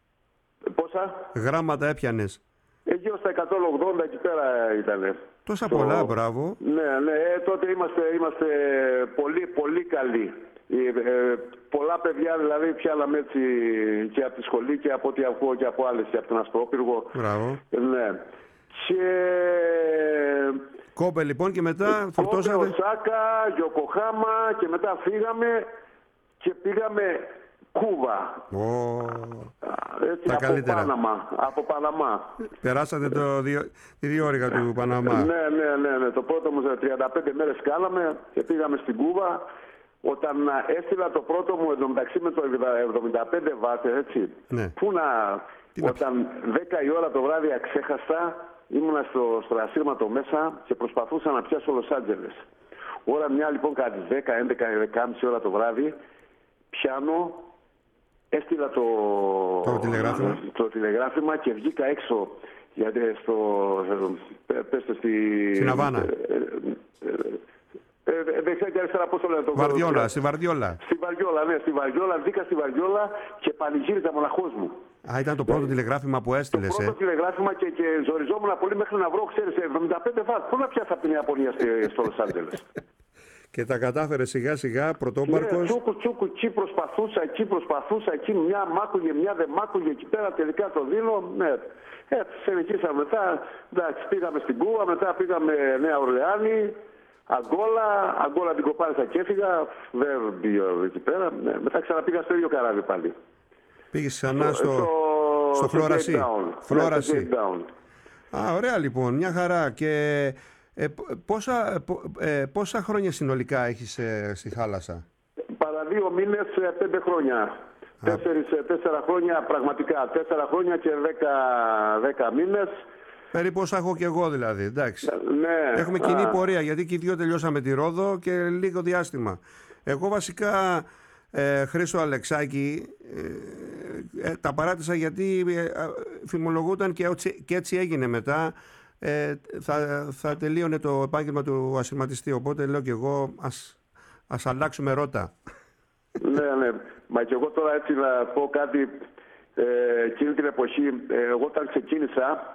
Πόσα? Γράμματα έπιανες? Εκεί ως τα εκατόν ογδόντα εκεί πέρα ήτανε. Τόσα το... πολλά, μπράβο. Ναι, ναι, ε, τότε είμαστε, είμαστε πολύ, πολύ καλοί. Ε, ε, πολλά παιδιά δηλαδή πιάναμε έτσι και από τη σχολή και από ό,τι ακούω και από άλλες και από τον Αστρόπυργο. Μπράβο. Ναι. Και... Κόμπε λοιπόν και μετά φορτώσατε. Κόμπε, Οσάκα, Γιοκοχάμα και μετά φύγαμε και πήγαμε Κούβα. Oh. Έτσι, Τα από καλύτερα. Πάναμα, από Παναμά. Περάσατε το διο... τη διόρυγα του Παναμά. Ναι, ναι, ναι, ναι. Το πρώτο μου τριάντα πέντε μέρες κάναμε και πήγαμε στην Κούβα. Όταν έστειλα το πρώτο μου εντωμεταξύ με το εβδομήντα πέντε βάτ, έτσι. Ναι. Πού να... Τι να... Όταν δέκα η ώρα το βράδυ αξέχαστα, ήμουνα στο, στο ασύρματο μέσα και προσπαθούσα να πιάσω Λος Άντζελες. Ώρα μια λοιπόν κατά τις δέκα, έντεκα, δέκα και μισή ώρα το βράδυ, πιάνω, έστειλα το, το, τηλεγράφημα. το τηλεγράφημα και βγήκα έξω. Γιατί στο... Πέστε στη... Στην Αβάνα. Ε, ε, ε, δεξιά και αριστερά, πώς το λένε το Βαρδιόλα, στη Βαρδιόλα. Στη Βαρδιόλα, ναι, στη Βαρδιόλα. Βγήκα στη Βαρδιόλα και πανηγύριζα μοναχός μου. Α, ήταν το πρώτο τηλεγράφημα που έστειλες, Το πρώτο ε. τηλεγράφημα και, και ζοριζόμουν πολύ μέχρι να βρω, ξέρεις, εβδομήντα πέντε βάτ. Πού να πιάσα από την Ιαπωνία στο Λος Άντζελες. Και τα κατάφερε σιγά σιγά, πρωτόμπαρκος. Ναι, τσούκου, τσούκου, εκεί προσπαθούσα, εκεί προσπαθούσα, εκεί μια μ' άκουγε, μια δεν μ' άκουγε, εκεί πέρα τελικά το δίνω. Ναι, ε, συνεχίσαμε μετά, εντάξει, πήγαμε στην Κούβα, μετά πήγαμε Νέα Ορλεάνη, Αγκόλα, Αγκόλα την κοπάρισα και έφυγα, δεν πήγα εκεί πέρα, ναι, μετά ξαναπήγα στο ίδιο καράβι πάλι. Πήγες ξανά στο, στο, στο Φλόρασι. Φλόρασι. Α, ωραία λοιπόν, μια χαρά. Και ε, πόσα, ε, πόσα χρόνια συνολικά έχεις ε, στη θάλασσα? Παρά δύο μήνες, πέντε χρόνια. Τέσσερις, τέσσερα χρόνια πραγματικά. Τέσσερα χρόνια και δέκα, δέκα μήνες. Περίπου όσα έχω και εγώ δηλαδή, εντάξει. Ναι. Έχουμε κοινή πορεία, γιατί και οι δύο τελειώσαμε τη Ρόδο και λίγο διάστημα. Εγώ βασικά, ε, Χρήστο Αλεξάκη, ε, ε, τα παράτησα γιατί ε, φημολογούταν και έτσι, και έτσι έγινε μετά. Ε, θα, θα τελείωνε το επάγγελμα του ασυρματιστή, οπότε λέω και εγώ ας, ας αλλάξουμε ρότα. Ναι, ναι. Μα και εγώ τώρα έτσι να πω κάτι, ε, εκείνη την εποχή, ε, εγώ όταν ξεκίνησα,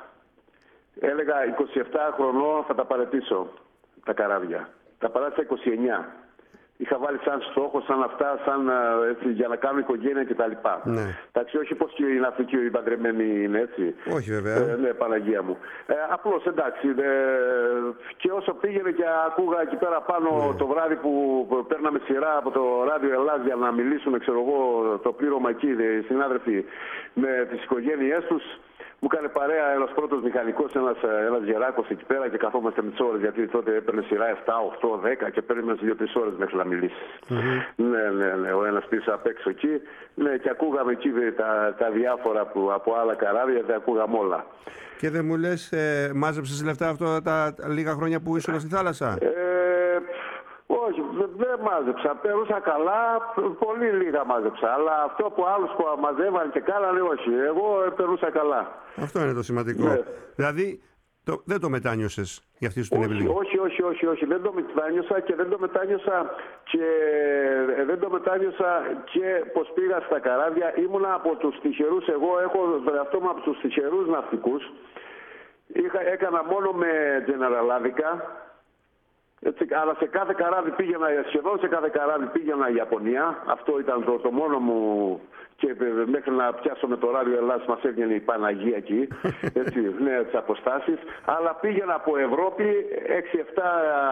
έλεγα είκοσι επτά χρονών θα τα παραιτήσω τα καράβια. Τα παράτησα είκοσι εννιά. Είχα βάλει σαν στόχο, σαν αυτά, σαν έτσι, για να κάνω οικογένεια κτλ. Ναι. Εντάξει, όχι πως και οι ναυτικοί οι παντρεμένοι είναι έτσι. Όχι βέβαια. Ε, ναι, Παναγία μου. Ε, απλώς εντάξει. Ε, και όσο πήγαινε και ακούγα εκεί πέρα πάνω ναι. το βράδυ που παίρναμε σειρά από το Ράδιο Ελλάς για να μιλήσουμε, ξέρω εγώ, το πλήρωμα εκεί, οι συνάδελφοι με τις οικογένειές τους. Μου έκανε παρέα ένας πρώτος μηχανικός, ένας, ένας γεράκος εκεί πέρα και καθόμαστε με τις ώρες, γιατί τότε έπαιρνε σειρά επτά, οκτώ, δέκα και παίρνει δύο τρεις ώρες μέχρι να μιλήσεις. Mm-hmm. Ναι, ναι, ναι, ο ένας πίσω απ' έξω εκεί. Ναι, και ακούγαμε εκεί τα, τα διάφορα που από άλλα καράβια, δεν ακούγαμε όλα. Και δεν μου λες, ε, μάζεψες λεφτά αυτά τα, τα λίγα χρόνια που ήσουν στη θάλασσα? Ε, όχι, δεν μάζεψα. Περούσα καλά, πολύ λίγα μάζεψα. Αλλά αυτό που άλλους που μαζεύαν και κάνανε, όχι. Εγώ περούσα καλά. Αυτό είναι το σημαντικό. Ναι. Δηλαδή, το, δεν το μετάνιωσες για αυτή σου την επιλογή? Όχι, όχι, όχι, όχι. Δεν το μετάνιωσα και δεν το μετάνιωσα και, δεν το μετάνιωσα και πως πήγα στα καράβια. Ήμουνα από τους τυχερούς, εγώ έχω βρεαυτό μου από τους τυχερούς ναυτικούς. Είχα, έκανα μόνο με General. Έτσι, αλλά σε κάθε καράβι πήγαινα, σχεδόν σε κάθε καράβι πήγαινα Ιαπωνία. Αυτό ήταν το, το μόνο μου. Και μέχρι να πιάσω με το Ράδιο Ελλάς μας έβγαινε η Παναγία εκεί. Έτσι, ναι, τις αποστάσεις. Αλλά πήγαινα από Ευρώπη έξι εφτά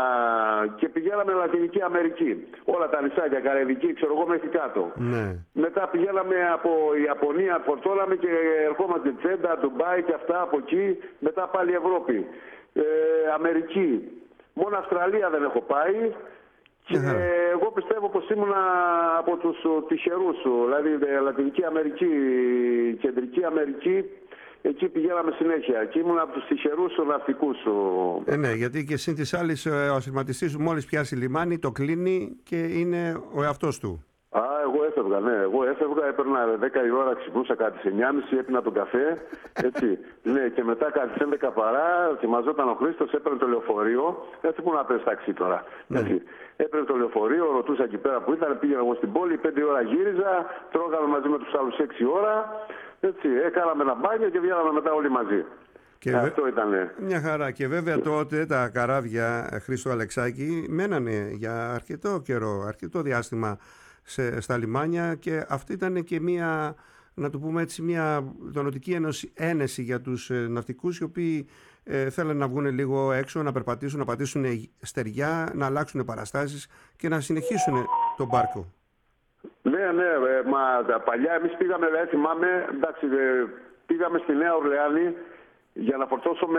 και πηγαίναμε Λατινική Αμερική. Όλα τα νησάκια, Καραϊβική, ξέρω εγώ, μέχρι κάτω. Ναι. Μετά πηγαίναμε από Ιαπωνία, φορτώναμε και ερχόμαστε Τζέντα, Ντουμπάι και αυτά από εκεί. Μετά πάλι Ευρώπη. Ε, Αμερική. Μόνο Αυστραλία δεν έχω πάει και yeah. εγώ πιστεύω πως ήμουνα από τους τυχερούς, δηλαδή Λατινική Αμερική, Κεντρική Αμερική, εκεί πηγαίναμε συνέχεια και ήμουνα από τους τυχερούς ναυτικούς. Ε, ναι, γιατί και συν της άλλης ο ασυρματιστής σου μόλις πιάσει λιμάνι, το κλείνει και είναι ο εαυτός του. Α, εγώ έφευγα, ναι. Εγώ έφευγα, έπαιρνα δέκα η ώρα, ξυπνούσα κάτι στις εννιά και μισή, έπινα τον καφέ. Έτσι. Ναι, και μετά κάτι στις έντεκα παρά, ετοιμαζόταν ο Χρήστος, έπαιρνε το λεωφορείο. Έτσι που να πες ταξί τώρα. Ναι. Έτσι. Έπαιρνε το λεωφορείο, ρωτούσα εκεί πέρα που ήταν, πήγαινα εγώ στην πόλη, πέντε ώρα γύριζα, τρώγαμε μαζί με τους άλλους έξι ώρα. Έτσι. Έκαναμε ένα μπάνιο και βγαίναμε μετά όλοι μαζί. Και αυτό ήτανε. Μια χαρά. Και βέβαια τότε τα καράβια, Χρήστο Αλεξάκη, μένανε για αρκετό καιρό, αρκετό διάστημα σε, στα λιμάνια και αυτή ήταν και μια, να το πούμε έτσι, μια δονοτική ένωση, ένεση για τους ε, ναυτικούς οι οποίοι ε, θέλουν να βγουν λίγο έξω, να περπατήσουν, να πατήσουν στεριά, να αλλάξουν παραστάσεις και να συνεχίσουν τον πάρκο. Ναι, ναι, ε, μα τα παλιά εμείς πήγαμε, δηλαδή θυμάμαι, εντάξει, ε, πήγαμε στη Νέα Ορλεάνη για να φορτώσουμε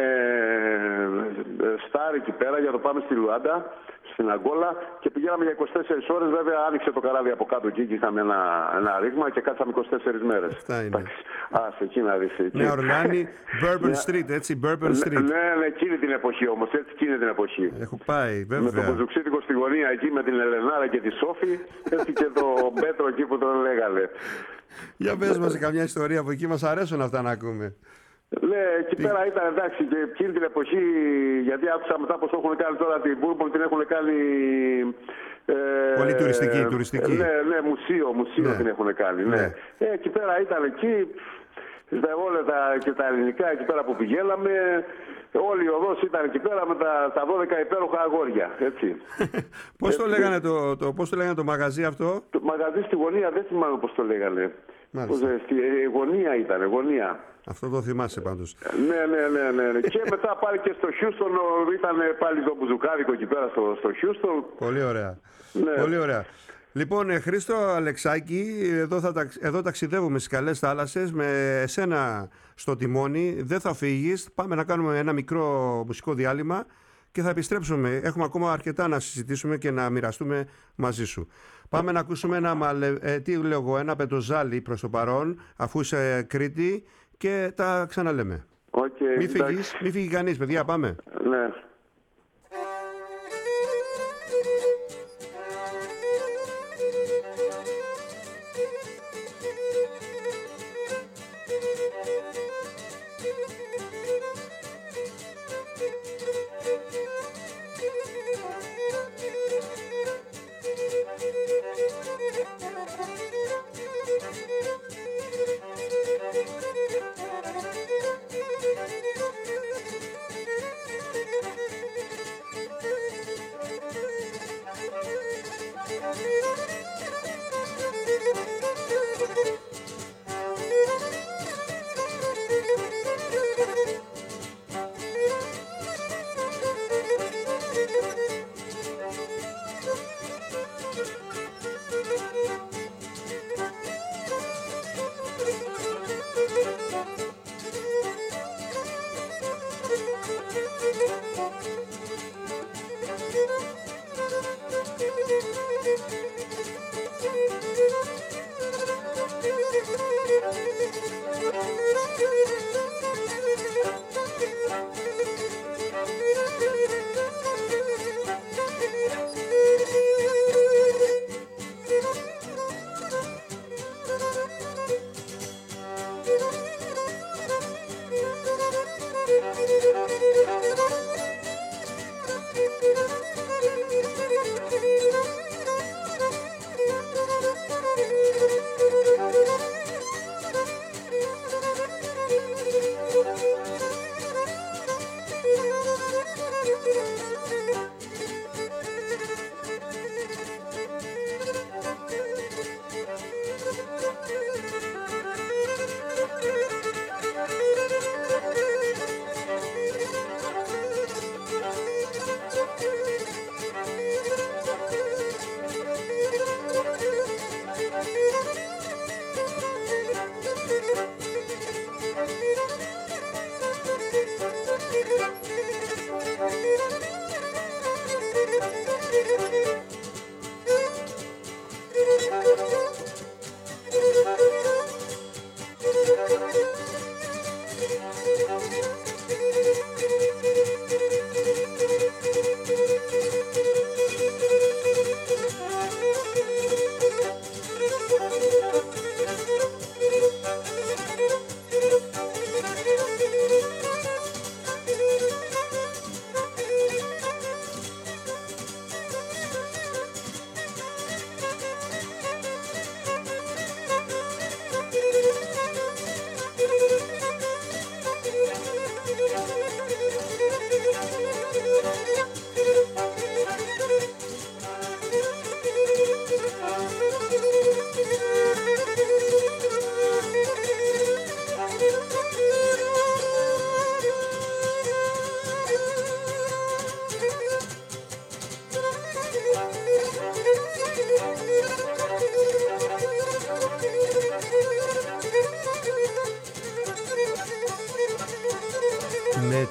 στάρι εκεί πέρα για να το πάμε στη Λουάντα, στην Αγκόλα, και πηγαίναμε για είκοσι τέσσερις ώρες. Βέβαια άνοιξε το καράβι από κάτω εκεί και είχαμε ένα, ένα ρήγμα και κάτσαμε είκοσι τέσσερις μέρες. Αυτά είναι. Ας, εκεί να δεις. Νέα Ορλεάνη, Bourbon Street, έτσι, Bourbon Street. Ναι, ναι, εκείνη την εποχή όμως, έτσι, εκείνη την εποχή. Έχω πάει, βέβαια. Με το Μπουζουξίτικο στη γωνία εκεί, με την Ελενάρα και τη Σόφη, έτσι, και το Μπέτρο εκεί που τον λέγανε. Για πες μας καμιά ιστορία από εκεί, μας αρέσουν αυτά να ακούμε. Ναι, εκεί Τι... πέρα ήταν, εντάξει, και εκείνη την εποχή, γιατί άκουσα μετά πως έχουν κάνει τώρα την Bourbon, την έχουν κάνει... Ε, πολύ τουριστική, τουριστική. Ναι, ναι, μουσείο, μουσείο ναι. την έχουν κάνει, ναι. ναι. Ε, εκεί πέρα ήταν εκεί, όλα τα, και τα ελληνικά εκεί πέρα που πηγαίναμε, όλη η οδός ήταν εκεί πέρα με τα, τα δώδεκα υπέροχα αγόρια, έτσι. Πώς, έτσι. Το λέγανε το, το, πώς το λέγανε το μαγαζί αυτό? Το μαγαζί στη γωνία, δεν θυμάμαι πώς το λέγανε. Πώς, στη ε, γωνία ήταν, γωνία. Αυτό το θυμάσαι πάντως. Ναι, ναι, ναι, ναι, ναι. Και μετά πάλι και στο Χιούστον ήταν πάλι το μπουζουκάδικο εκεί πέρα στο, στο Χιούστον. Πολύ ωραία. Ναι. Πολύ ωραία. Λοιπόν, Χρήστο Αλεξάκη, εδώ, θα, εδώ ταξιδεύουμε στις καλές θάλασσες με εσένα στο τιμόνι. Δεν θα φύγεις. Πάμε να κάνουμε ένα μικρό μουσικό διάλειμμα και θα επιστρέψουμε. Έχουμε ακόμα αρκετά να συζητήσουμε και να μοιραστούμε μαζί σου. Πάμε να ακούσουμε ένα, μαλε... ε, τι λέω εγώ, ένα πετοζάλι προς το παρόν, αφού είσαι Κρήτη, και τα ξαναλέμε. Okay, μη φύγεις, μη φύγει κανείς, παιδιά, πάμε. Ναι.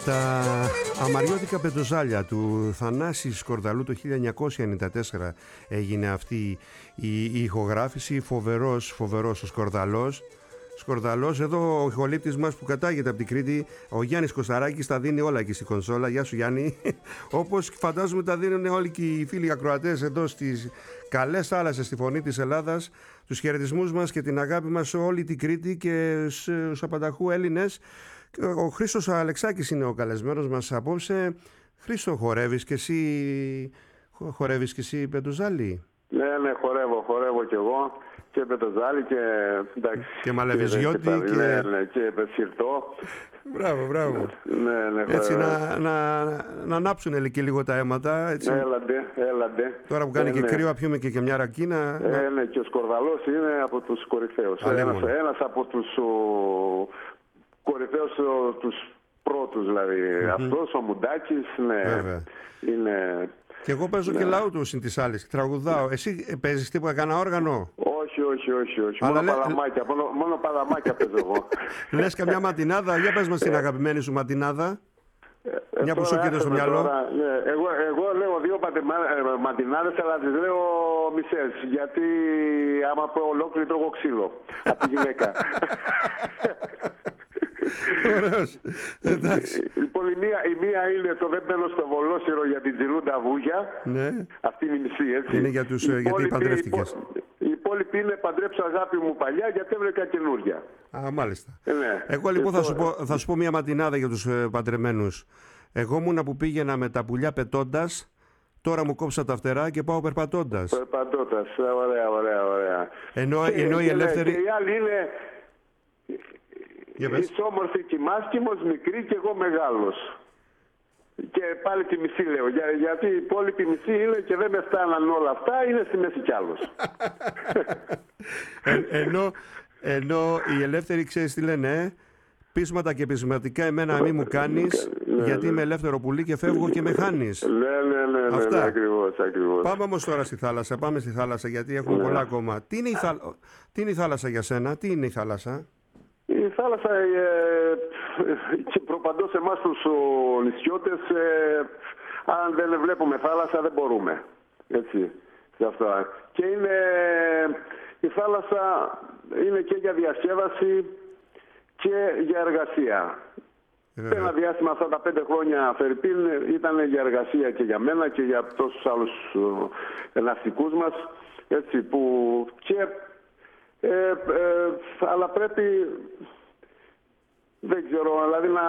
Τα αμαριώτικα πεντοζάλια του Θανάση Σκορδαλού το χίλια εννιακόσια ενενήντα τέσσερα έγινε αυτή η, η ηχογράφηση. Φοβερός, φοβερός ο Σκορδαλός. Σκορδαλός, εδώ ο ηχολήπτης μας που κατάγεται από την Κρήτη, ο Γιάννης Κωσταράκης, τα δίνει όλα εκεί στη κονσόλα. Γεια σου Γιάννη. Όπως φαντάζομαι τα δίνουν όλοι και οι φίλοι ακροατές εδώ στις καλές θάλασσες στη Φωνή της Ελλάδας. Τους χαιρετισμούς μας και την αγάπη μας σε όλη την Κρήτη και στους απανταχού Έλληνες. Ο Χρήστος Αλεξάκης είναι ο καλεσμένος μας απόψε. Χρήστο, χορεύεις και εσύ, χορεύεις και εσύ πεντοζάλι? Ναι, ναι, χορεύω, χορεύω κι εγώ και πεντοζάλι και εντάξει. Και μαλεβιζιώτη και... και... Ναι, ναι, και σιρτό. Μπράβο, μπράβο. Ναι, ναι, έτσι να, να, να ανάψουν και λίγο τα αίματα. Έτσι. Έλαντε, έλαντε. Τώρα που κάνει ε, και ναι. κρύο, πιούμε και, και μια ρακίνα. Ε, να... ναι, και ο Σκορδαλός είναι από τους κορυφαίους. Ένας, ένας από τους ο, κορυφαίους, ο, τους πρώτους δηλαδή. Mm-hmm. Αυτός, ο Μουντάκης, ναι. Βέβαια. Είναι... Και εγώ παίζω ναι. και λαούτο συν της άλλης, τραγουδάω. Εσύ παίζεις τίποτα, κανένα όργανο? Όχι, όχι, όχι, όχι. Αλλά μόνο λέ... παλαμάκια, μόνο, μόνο παλαμάκια παίζω εγώ. Λες καμιά ματινάδα, για πες μας την αγαπημένη σου ματινάδα. Ε, μια που σου κοίτας στο μυαλό. Τώρα, ναι. εγώ, εγώ λέω δύο ματινάδες, αλλά τις λέω μισές. Γιατί άμα πω ολόκληρη τρώγω ξύλο από τη γυναίκα. Ωραίος. Εντάξει. Λοιπόν, η μία, η μία είναι το δεν μπαίνω στο Βολόσυρο για την Τζιλούντα Βούγια. Ναι. Αυτή είναι η μισή, έτσι. Είναι για τους, γιατί παντρεύτηκες. Η υπόλοιπη είναι παντρέψω αγάπη μου παλιά γιατί έβλεκα καινούρια. Α, μάλιστα. Ε, ναι. Εγώ λοιπόν θα σου, πω, θα σου πω μια ματινάδα για τους ε, παντρεμένους. Εγώ ήμουνα που πήγαινα με τα πουλιά πετώντας. Τώρα μου κόψα τα φτερά και πάω περπατώντας. Περπατώντας, ωραία, ωραία, ωραία. Ενώ, και, ενώ η ελεύθερη... Και η άλλη είναι... Είσαι όμορφη και μάσκημος, μικρή και εγώ μεγάλος. Και πάλι τη μισή λέω, για, γιατί η υπόλοιπη μισή είναι και δεν με φτάναν όλα αυτά, είναι στη μέση κι άλλος. ε, ενώ, ενώ οι ελεύθεροι ξέρεις τι λένε, ε? Πείσματα και πεισματικά εμένα μη μου κάνεις, ναι, γιατί είμαι ελεύθερο πουλί και φεύγω και με χάνεις. Ναι, ναι, ναι, ναι, ναι, ακριβώς, ακριβώς. Πάμε όμως τώρα στη θάλασσα, πάμε στη θάλασσα γιατί έχουμε ναι. πολλά ακόμα. Τι είναι, η θα... τι είναι η θάλασσα για σένα, τι είναι η θάλασσα? Η θάλασσα ε, και προπαντός εμάς τους νησιώτες, ε, αν δεν βλέπουμε θάλασσα δεν μπορούμε. Έτσι, σε αυτά. Και είναι, η θάλασσα είναι και για διασκέδαση και για εργασία. Ε, Ένα διάστημα αυτά τα πέντε χρόνια Φερρυπίν ήταν για εργασία και για μένα και για τόσους άλλους ε, ναυτικούς μας. Έτσι, που και... Ε, ε, αλλά πρέπει, δεν ξέρω, δηλαδή να,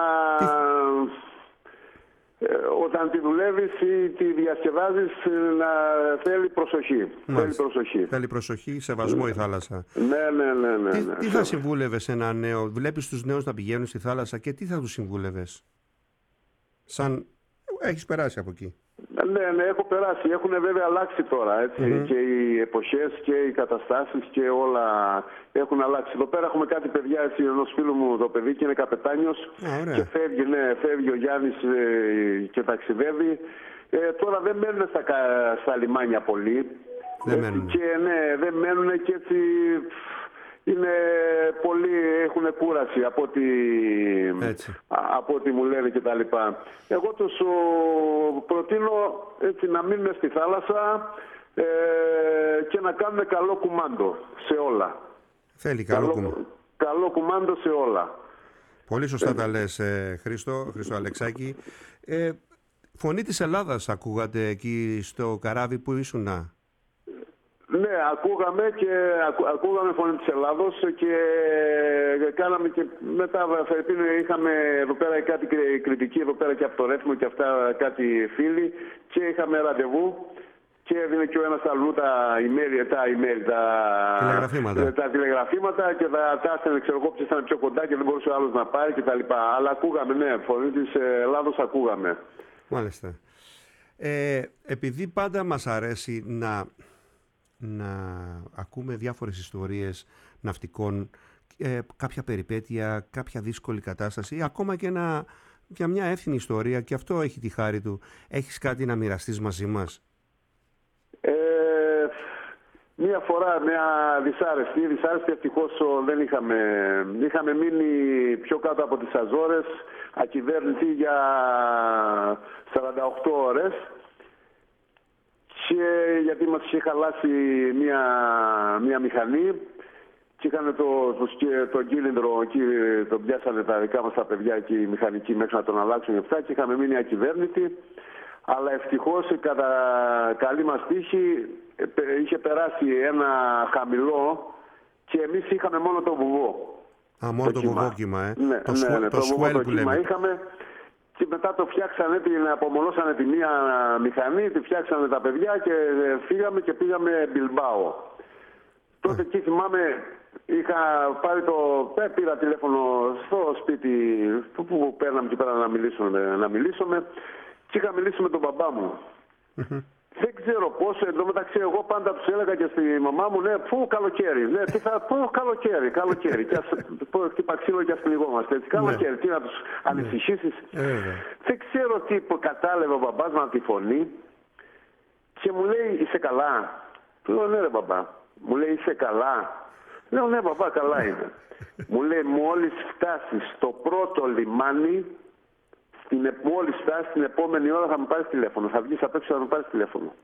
ε, όταν τη δουλεύεις ή τη διασκεδάζεις να θέλει προσοχή. Θέλει προσοχή. Θέλει προσοχή, σεβασμό η θάλασσα. Ναι, ναι, ναι. ναι, τι, ναι. τι θα συμβούλευες ένα νέο, βλέπεις τους νέους να πηγαίνουν στη θάλασσα και τι θα τους συμβούλευες? Σαν έχεις περάσει από εκεί. Ναι, ναι, έχω περάσει. Έχουν βέβαια αλλάξει τώρα, έτσι. Mm-hmm. Και οι εποχές και οι καταστάσεις και όλα έχουν αλλάξει. Εδώ πέρα έχουμε κάτι παιδιά, έτσι, ενός φίλου μου το παιδί και είναι καπετάνιος. Ah, και φεύγει, ναι, φεύγει ο Γιάννης ε, και ταξιδεύει. Ε, τώρα δεν μένουν στα, στα λιμάνια πολύ. Δεν μένουν. Και ναι, δεν μένουν και έτσι... Είναι πολύ, έχουν κούραση από ό,τι, από ό,τι μου λένε και τα λοιπά. Εγώ τους προτείνω έτσι, να μείνουν στη θάλασσα ε, και να κάνουν καλό κουμάντο σε όλα. Θέλει καλό, καλό κουμάντο. Καλό κουμάντο σε όλα. Πολύ σωστά ε. τα λες, ε, Χρήστο, Χρήστο Αλεξάκη. Ε, Φωνή της Ελλάδας ακούγατε εκεί στο καράβι που ήσουνα? Ναι, ακούγαμε και ακού, ακούγαμε Φωνή της Ελλάδος και κάναμε και μετά είχαμε εδώ πέρα κάτι κριτική εδώ πέρα και από το Ρέθμο και αυτά κάτι φίλοι και είχαμε ραντεβού και έδινε και ο ένας αλλού τα email, τα, email, τα, τηλεγραφήματα. τα τηλεγραφήματα και τα τάστανε, ξέρω εγώ, ποιος ήταν πιο κοντά και δεν μπορούσε ο άλλος να πάρει κτλ. Αλλά ακούγαμε, ναι, Φωνή της Ελλάδος ακούγαμε. Μάλιστα. Ε, επειδή πάντα μας αρέσει να... να ακούμε διάφορες ιστορίες ναυτικών, ε, κάποια περιπέτεια, κάποια δύσκολη κατάσταση, ακόμα και ένα, για μια εύθυνη ιστορία, και αυτό έχει τη χάρη του. Έχεις κάτι να μοιραστείς μαζί μας? Ε, Μία φορά, μια δυσάρεστη, δυσάρεστη ευτυχώς δεν είχαμε, είχαμε μείνει πιο κάτω από τις Αζόρες, ακυβέρνητοι για σαράντα οκτώ ώρες, και γιατί μας είχε χαλάσει μια, μια μηχανή και είχαν το, το, το κύλινδρο εκεί, τον πιάσανε τα δικά μας τα παιδιά και οι μηχανικοί μέχρι να τον αλλάξουν αυτά, και είχαμε μείνει ακυβέρνητοι. Αλλά ευτυχώς κατά καλή μας τύχη είχε περάσει ένα χαμηλό και εμείς είχαμε μόνο το βουβό. Α, μόνο το, το βουβόκυμα, ε. Ναι, το, ναι, σου, ναι, το, το swell βουβό που λέμε. είχαμε, και μετά το φτιάξανε, την απομονώσανε τη μία μηχανή, τη φτιάξανε τα παιδιά και φύγαμε και πήγαμε Μπιλμπάο. Τότε εκεί θυμάμαι, είχα πάρει το, πήρα τηλέφωνο στο σπίτι που παίρναμε και πέρα να μιλήσουμε, να μιλήσουμε, και είχα μιλήσει με τον μπαμπά μου. Mm-hmm. Δεν ξέρω πώς, εδώ μεταξύ εγώ πάντα τους έλεγα και στη μαμά μου, ναι, πού καλοκαίρι, ναι, τι θα, πού καλοκαίρι, καλοκαίρι, και ας, χτύπα ξύλο και ας πνιγόμαστε, έτσι, καλοκαίρι, τι να τους ανησυχήσεις. Mm-hmm. Δεν ξέρω τι κατάλαβε ο μπαμπάς μου από τη φωνή και μου λέει, είσαι καλά? Του λέω, ναι ρε μπαμπά. Μου λέει, είσαι καλά? Λέω, ναι μπαμπά, καλά είμαι. Μου λέει, μόλις φτάσεις στο πρώτο λιμάνι, μόλις φτάσεις την επόμενη ώρα θα μου πάρεις τηλέφωνο. Θα βγεις απ' έξω, θα μου πάρεις τηλέφωνο.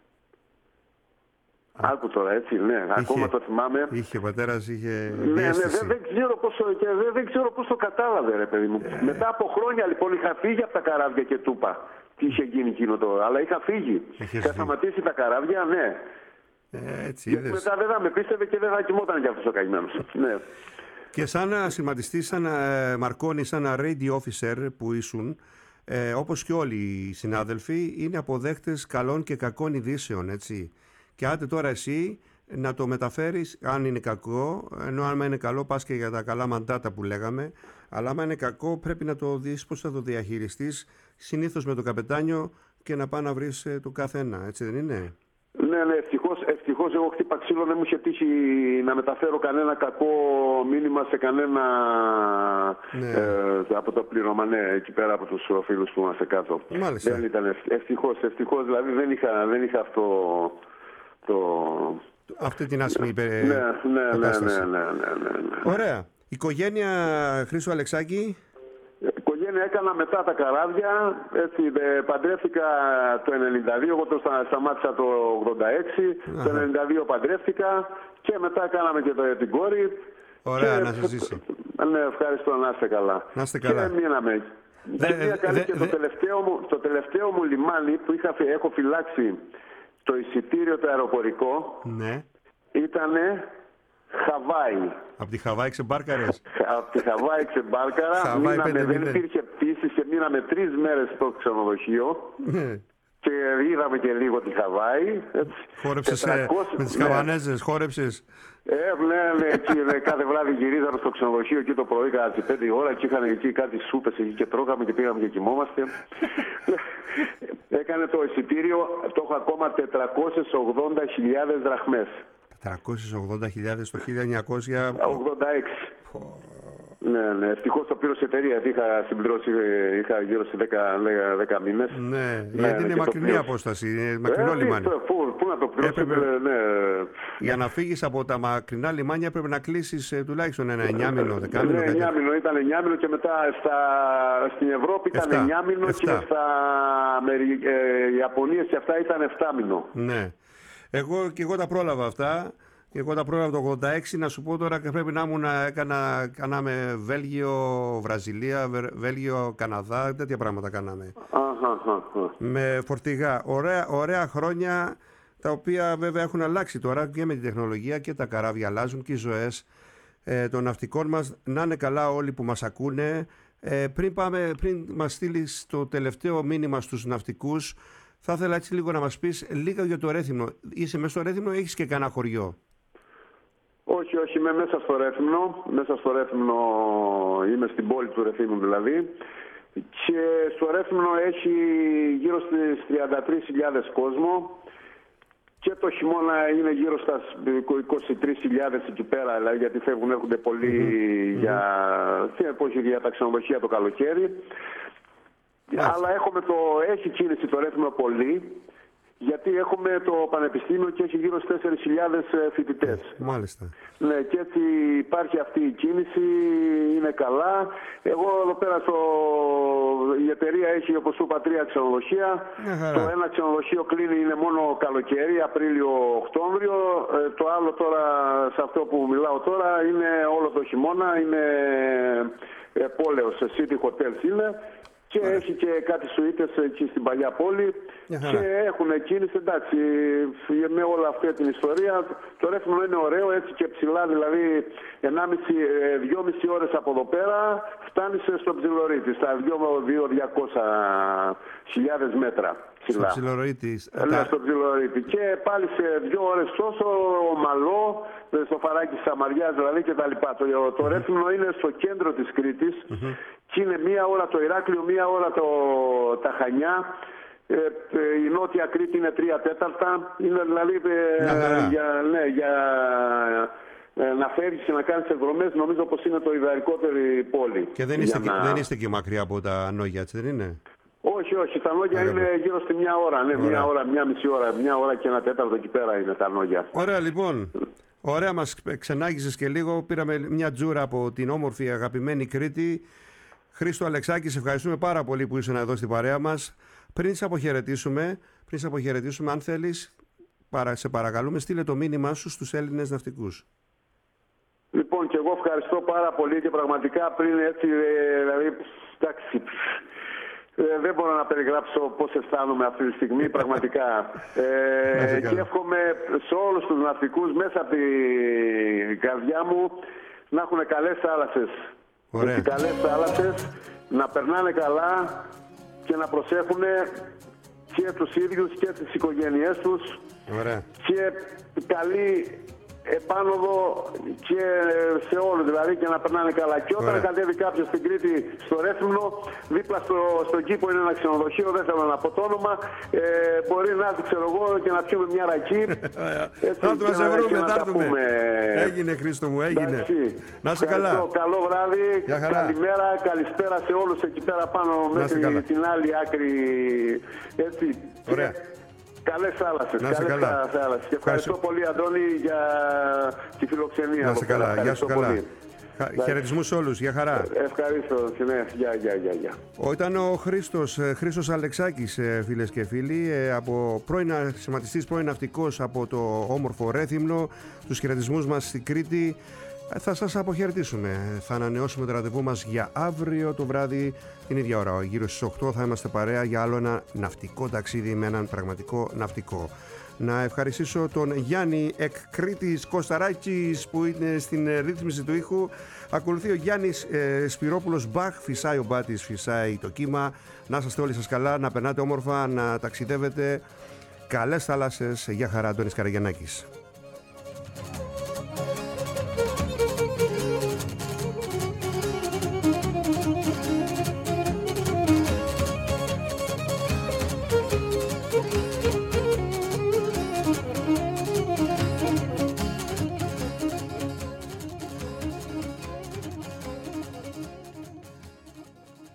Α, άκου τώρα, έτσι, ναι, είχε, ακόμα το θυμάμαι. Είχε ο πατέρας, είχε ναι, ναι, δεν, δεν, ξέρω πώς, δεν, δεν ξέρω πώς το κατάλαβε, ρε παιδί μου. Ε. Μετά από χρόνια λοιπόν είχα φύγει από τα καράβια και του είπα τι είχε γίνει εκείνο το. Αλλά είχα φύγει. Είχα σταματήσει τα καράβια, ναι. Ε, έτσι, και μετά δεν θα με πίστευε και δεν θα κοιμόταν κι αυτός ο καημένος. Ναι. Και σαν ασηματιστή, σαν ε, Μαρκόνη, σαν radio officer που ήσουν, ε, όπως και όλοι οι συνάδελφοι, είναι αποδέχτες καλών και κακών ειδήσεων, έτσι. Και άντε τώρα εσύ να το μεταφέρεις, αν είναι κακό, ενώ άμα είναι καλό πας και για τα καλά μαντάτα που λέγαμε, αλλά άμα είναι κακό πρέπει να το δεις πώς θα το διαχειριστείς, συνήθως με το καπετάνιο, και να πάει να βρεις ε, το καθένα, έτσι δεν είναι? Ναι, ναι, ευτυχώς, ευτυχώς εγώ χτύπα ξύλο, δεν μου είχε τύχει να μεταφέρω κανένα κακό μήνυμα σε κανένα ναι. ε, από το πλήρωμα, ναι, εκεί πέρα από τους φίλους που είμαστε κάτω. Μάλιστα. Δεν ήταν ευτυχώς, ευτυχώς, δηλαδή δεν είχα, δεν είχα αυτό το... Αυτή την άσχημη υπε... ναι, ναι, κατάσταση. Ναι, ναι, ναι, ναι, ναι. Ωραία. Οικογένεια Χρήστο Αλεξάκη. Οικογένεια έκανα μετά τα καράβια, έτσι, παντρεύτηκα το ενενήντα δύο, εγώ το σταμάτησα το ογδόντα έξι, Αχα. Το ενενήντα δύο παντρεύτηκα και μετά κάναμε και το, την κόρη. Ωραία, και, να σας ζήσει. Ναι, ευχαριστώ, να είστε καλά. Να είστε καλά. Και μείναμε. Δε, και δε, δε, και το, δε... τελευταίο μου, το τελευταίο μου λιμάνι που είχα, έχω φυλάξει το εισιτήριο το αεροπορικό, ναι. Ήτανε Χαβάη. Από τη Χαβάη ξεμπάρκαρες? Από τη Χαβάη ξεμπάρκαρα. Μείναμε, δεν υπήρχε πτήση και μείναμε τρεις μέρες στο ξενοδοχείο. Και είδαμε και λίγο τη Χαβάη. Χόρεψες τετρακόσιες, με τις ναι. Χαβανέζες, χόρεψες? Ε, ναι, ναι, εκεί, ναι, κάθε βράδυ γυρίζαμε στο ξενοδοχείο εκεί το πρωί κατά τις πέντε η ώρα και είχαν εκεί κάτι σούπες εκεί και τρώγαμε και πήγαμε και κοιμόμαστε. Έκανε το εισιτήριο, το έχω ακόμα τετρακόσιες ογδόντα χιλιάδες δραχμές. τετρακόσιες ογδόντα χιλιάδες το χίλια εννιακόσια ογδόντα έξι. Ναι, ναι, ευτυχώς το πήρε σε εταιρεία, γιατί είχα συμπληρώσει, είχα γύρω σε δέκα μήνες. Ναι, ναι, γιατί ναι, είναι μακρινή απόσταση, είναι μακρινό ε, λιμάνι. Πού, πού να το πληρώσω, έπρεπε, ναι. Για να φύγεις από τα μακρινά λιμάνια έπρεπε να κλείσεις ε, τουλάχιστον ένα εννιάμινο, δεκάμινο. Ναι, εννιάμινο, ήταν εννιάμινο και μετά στα, στην Ευρώπη ήταν εννιάμινο και στα ε, Ιαπωνία και αυτά ήταν εφτάμινο. Ναι, εγώ και εγώ τα πρόλαβα αυτά. Και εγώ τα πρόγραμμα το ογδόντα έξι, να σου πω τώρα, και πρέπει να ήμουν, έκανα, κάναμε Βέλγιο, Βραζιλία, Βέλγιο, Καναδά, τέτοια πράγματα κάναμε. Αχα, με φορτηγά. Ωραία, ωραία χρόνια, τα οποία βέβαια έχουν αλλάξει τώρα και με την τεχνολογία και τα καράβια αλλάζουν και οι ζωές ε, των ναυτικών μας. Να είναι καλά όλοι που μας ακούνε. Ε, πριν, πάμε, πριν μας στείλεις το τελευταίο μήνυμα στους ναυτικούς, θα ήθελα έτσι λίγο να μας πεις λίγο για το Ρέθυμνο. Είσαι μέσα στο Ρέθυμνο ή έχεις και κανένα χωριό? Όχι, όχι, είμαι μέσα στο Ρέθυμνο. Μέσα στο Ρέθυμνο, είμαι στην πόλη του Ρεθύμνου δηλαδή. Και στο Ρέθυμνο έχει γύρω στις τριάντα τρεις χιλιάδες κόσμο. Και το χειμώνα είναι γύρω στα είκοσι τρεις χιλιάδες εκεί πέρα, δηλαδή, γιατί φεύγουν, έρχονται πολλοί mm-hmm. για, mm-hmm. για τα ξενοδοχεία το καλοκαίρι. Yes. Αλλά έχουμε το, έχει κίνηση το Ρέθυμνο πολύ. Γιατί έχουμε το Πανεπιστήμιο και έχει γύρω στις τέσσερις χιλιάδες φοιτητές. Μάλιστα. Ναι, και έτσι υπάρχει αυτή η κίνηση, είναι καλά. Εγώ εδώ πέρα στο... η εταιρεία έχει, όπως σου είπα, τρία ξενοδοχεία. Το ένα ξενοδοχείο κλείνει, είναι μόνο καλοκαίρι, Απρίλιο-Οκτώβριο. Ε, το άλλο τώρα, σε αυτό που μιλάω τώρα, είναι όλο το χειμώνα, είναι ε, πόλεως, City Hotels είναι. Και Άρα. έχει και κάτι σουίτες εκεί στην παλιά πόλη και έχουν κίνηση, εντάξει, με όλη αυτή την ιστορία. Το Ρέθυμνο είναι ωραίο, έτσι και ψηλά, δηλαδή ενάμιση με δυόμιση ώρες από εδώ πέρα φτάνεις στο Ψιλορίτη, στα δύο χιλιάδες διακόσια χιλιάδες μέτρα ψηλά. Στο Ψιλορίτη. Ναι, στο Ψιλορίτη. Και πάλι σε δύο ώρες τόσο ομαλό, στο φαράκι της Σαμαριάς δηλαδή και τα λοιπά. Το, το mm-hmm. Ρέθυμνο είναι στο κέντρο της Κρήτης mm-hmm. και είναι μία ώρα το Ηράκλειο, μία ώρα το, τα Χανιά. Ε, η Νότια Κρήτη είναι τρία τέταρτα. Είναι δηλαδή ε, για, ναι, για ε, να φέρεις και να κάνεις εκδρομές, νομίζω πως είναι το ιδανικότερη πόλη. Και δεν είστε, να... δεν είστε και μακριά από τα Νόγια, έτσι δεν είναι? Όχι, όχι. Τα Νόγια Άρα, είναι γύρω στη μία ώρα. Ναι, μία ώρα, μία μισή ώρα. Μία ώρα και ένα τέταρτο εκεί πέρα είναι τα Νόγια. Ωραία, λοιπόν. Ωραία, μας ξενάγησες και λίγο. Πήραμε μια τζούρα από την όμορφη αγαπημένη Κρήτη. Χρήστο Αλεξάκη, σε ευχαριστούμε πάρα πολύ που ήσουν εδώ στην παρέα μας. Πριν σε αποχαιρετήσουμε, πριν σε αποχαιρετήσουμε, αν θέλεις, παρα, σε παρακαλούμε, στείλε το μήνυμά σου στους Έλληνες ναυτικούς. Λοιπόν, και εγώ ευχαριστώ πάρα πολύ και πραγματικά πριν έτσι, δηλαδή, εντάξει, δεν μπορώ να περιγράψω πώς αισθάνομαι αυτή τη στιγμή, πραγματικά. Ε, και εύχομαι σε όλους τους ναυτικούς μέσα από την καρδιά μου να έχουν καλές θάλασσες. Ωραία. Καλές θάλασσες, να περνάνε καλά και να προσέχουν και τους ίδιους και τις οικογένειές τους. Ωραία. Και καλή επάνωδο και σε όλους, δηλαδή, και να περνάνε καλά. Και όταν Ωραία. κατέβει κάποιος στην Κρήτη, στο Ρέθυμνο, δίπλα στο, στον κήπο είναι ένα ξενοδοχείο, δεν θέλω να πω το όνομα, ε, μπορεί να έρθει, ξέρω εγώ, και να πιούμε μια ρακή. Θα του μας βρούμε, θα έρθουμε. Έγινε, Χρήστο μου, έγινε. Εντάξει. Να είσαι καλά. Καλό βράδυ, καλημέρα, καλησπέρα σε όλους εκεί πέρα πάνω μέχρι την άλλη άκρη. Έτσι. Ωραία. Καλές θάλασσες, καλές καλά. θάλασσες. Και ευχαριστώ πολύ, Αντώνη, για τη φιλοξενία. Να είσαι καλά, γεια σου καλά. Χαιρετισμούς σε όλους, για χαρά. Ευχαριστώ, ναι, γεια, γεια, γεια, γεια. Ήταν ο Χρήστος, Χρήστος Αλεξάκης, φίλες και φίλοι, από πρώην σχηματιστής, πρώην ναυτικός από το όμορφο Ρέθυμνο. Τους χαιρετισμούς μας στην Κρήτη. Θα σας αποχαιρετήσουμε. Θα ανανεώσουμε το ραντεβού μας για αύριο το βράδυ την ίδια ώρα. Γύρω στις οκτώ θα είμαστε παρέα για άλλο ένα ναυτικό ταξίδι με έναν πραγματικό ναυτικό. Να ευχαριστήσω τον Γιάννη εκ Κρήτης Κωνσταράκης που είναι στην ρύθμιση του ήχου. Ακολουθεί ο Γιάννης ε, Σπυρόπουλος Μπαχ. Φυσάει ο μπάτης, φυσάει το κύμα. Να είστε όλοι σας καλά, να περνάτε όμορφα, να ταξιδεύετε. Καλές θάλασσες. Γεια χαρά, Αντώνης Καραγιαννάκης.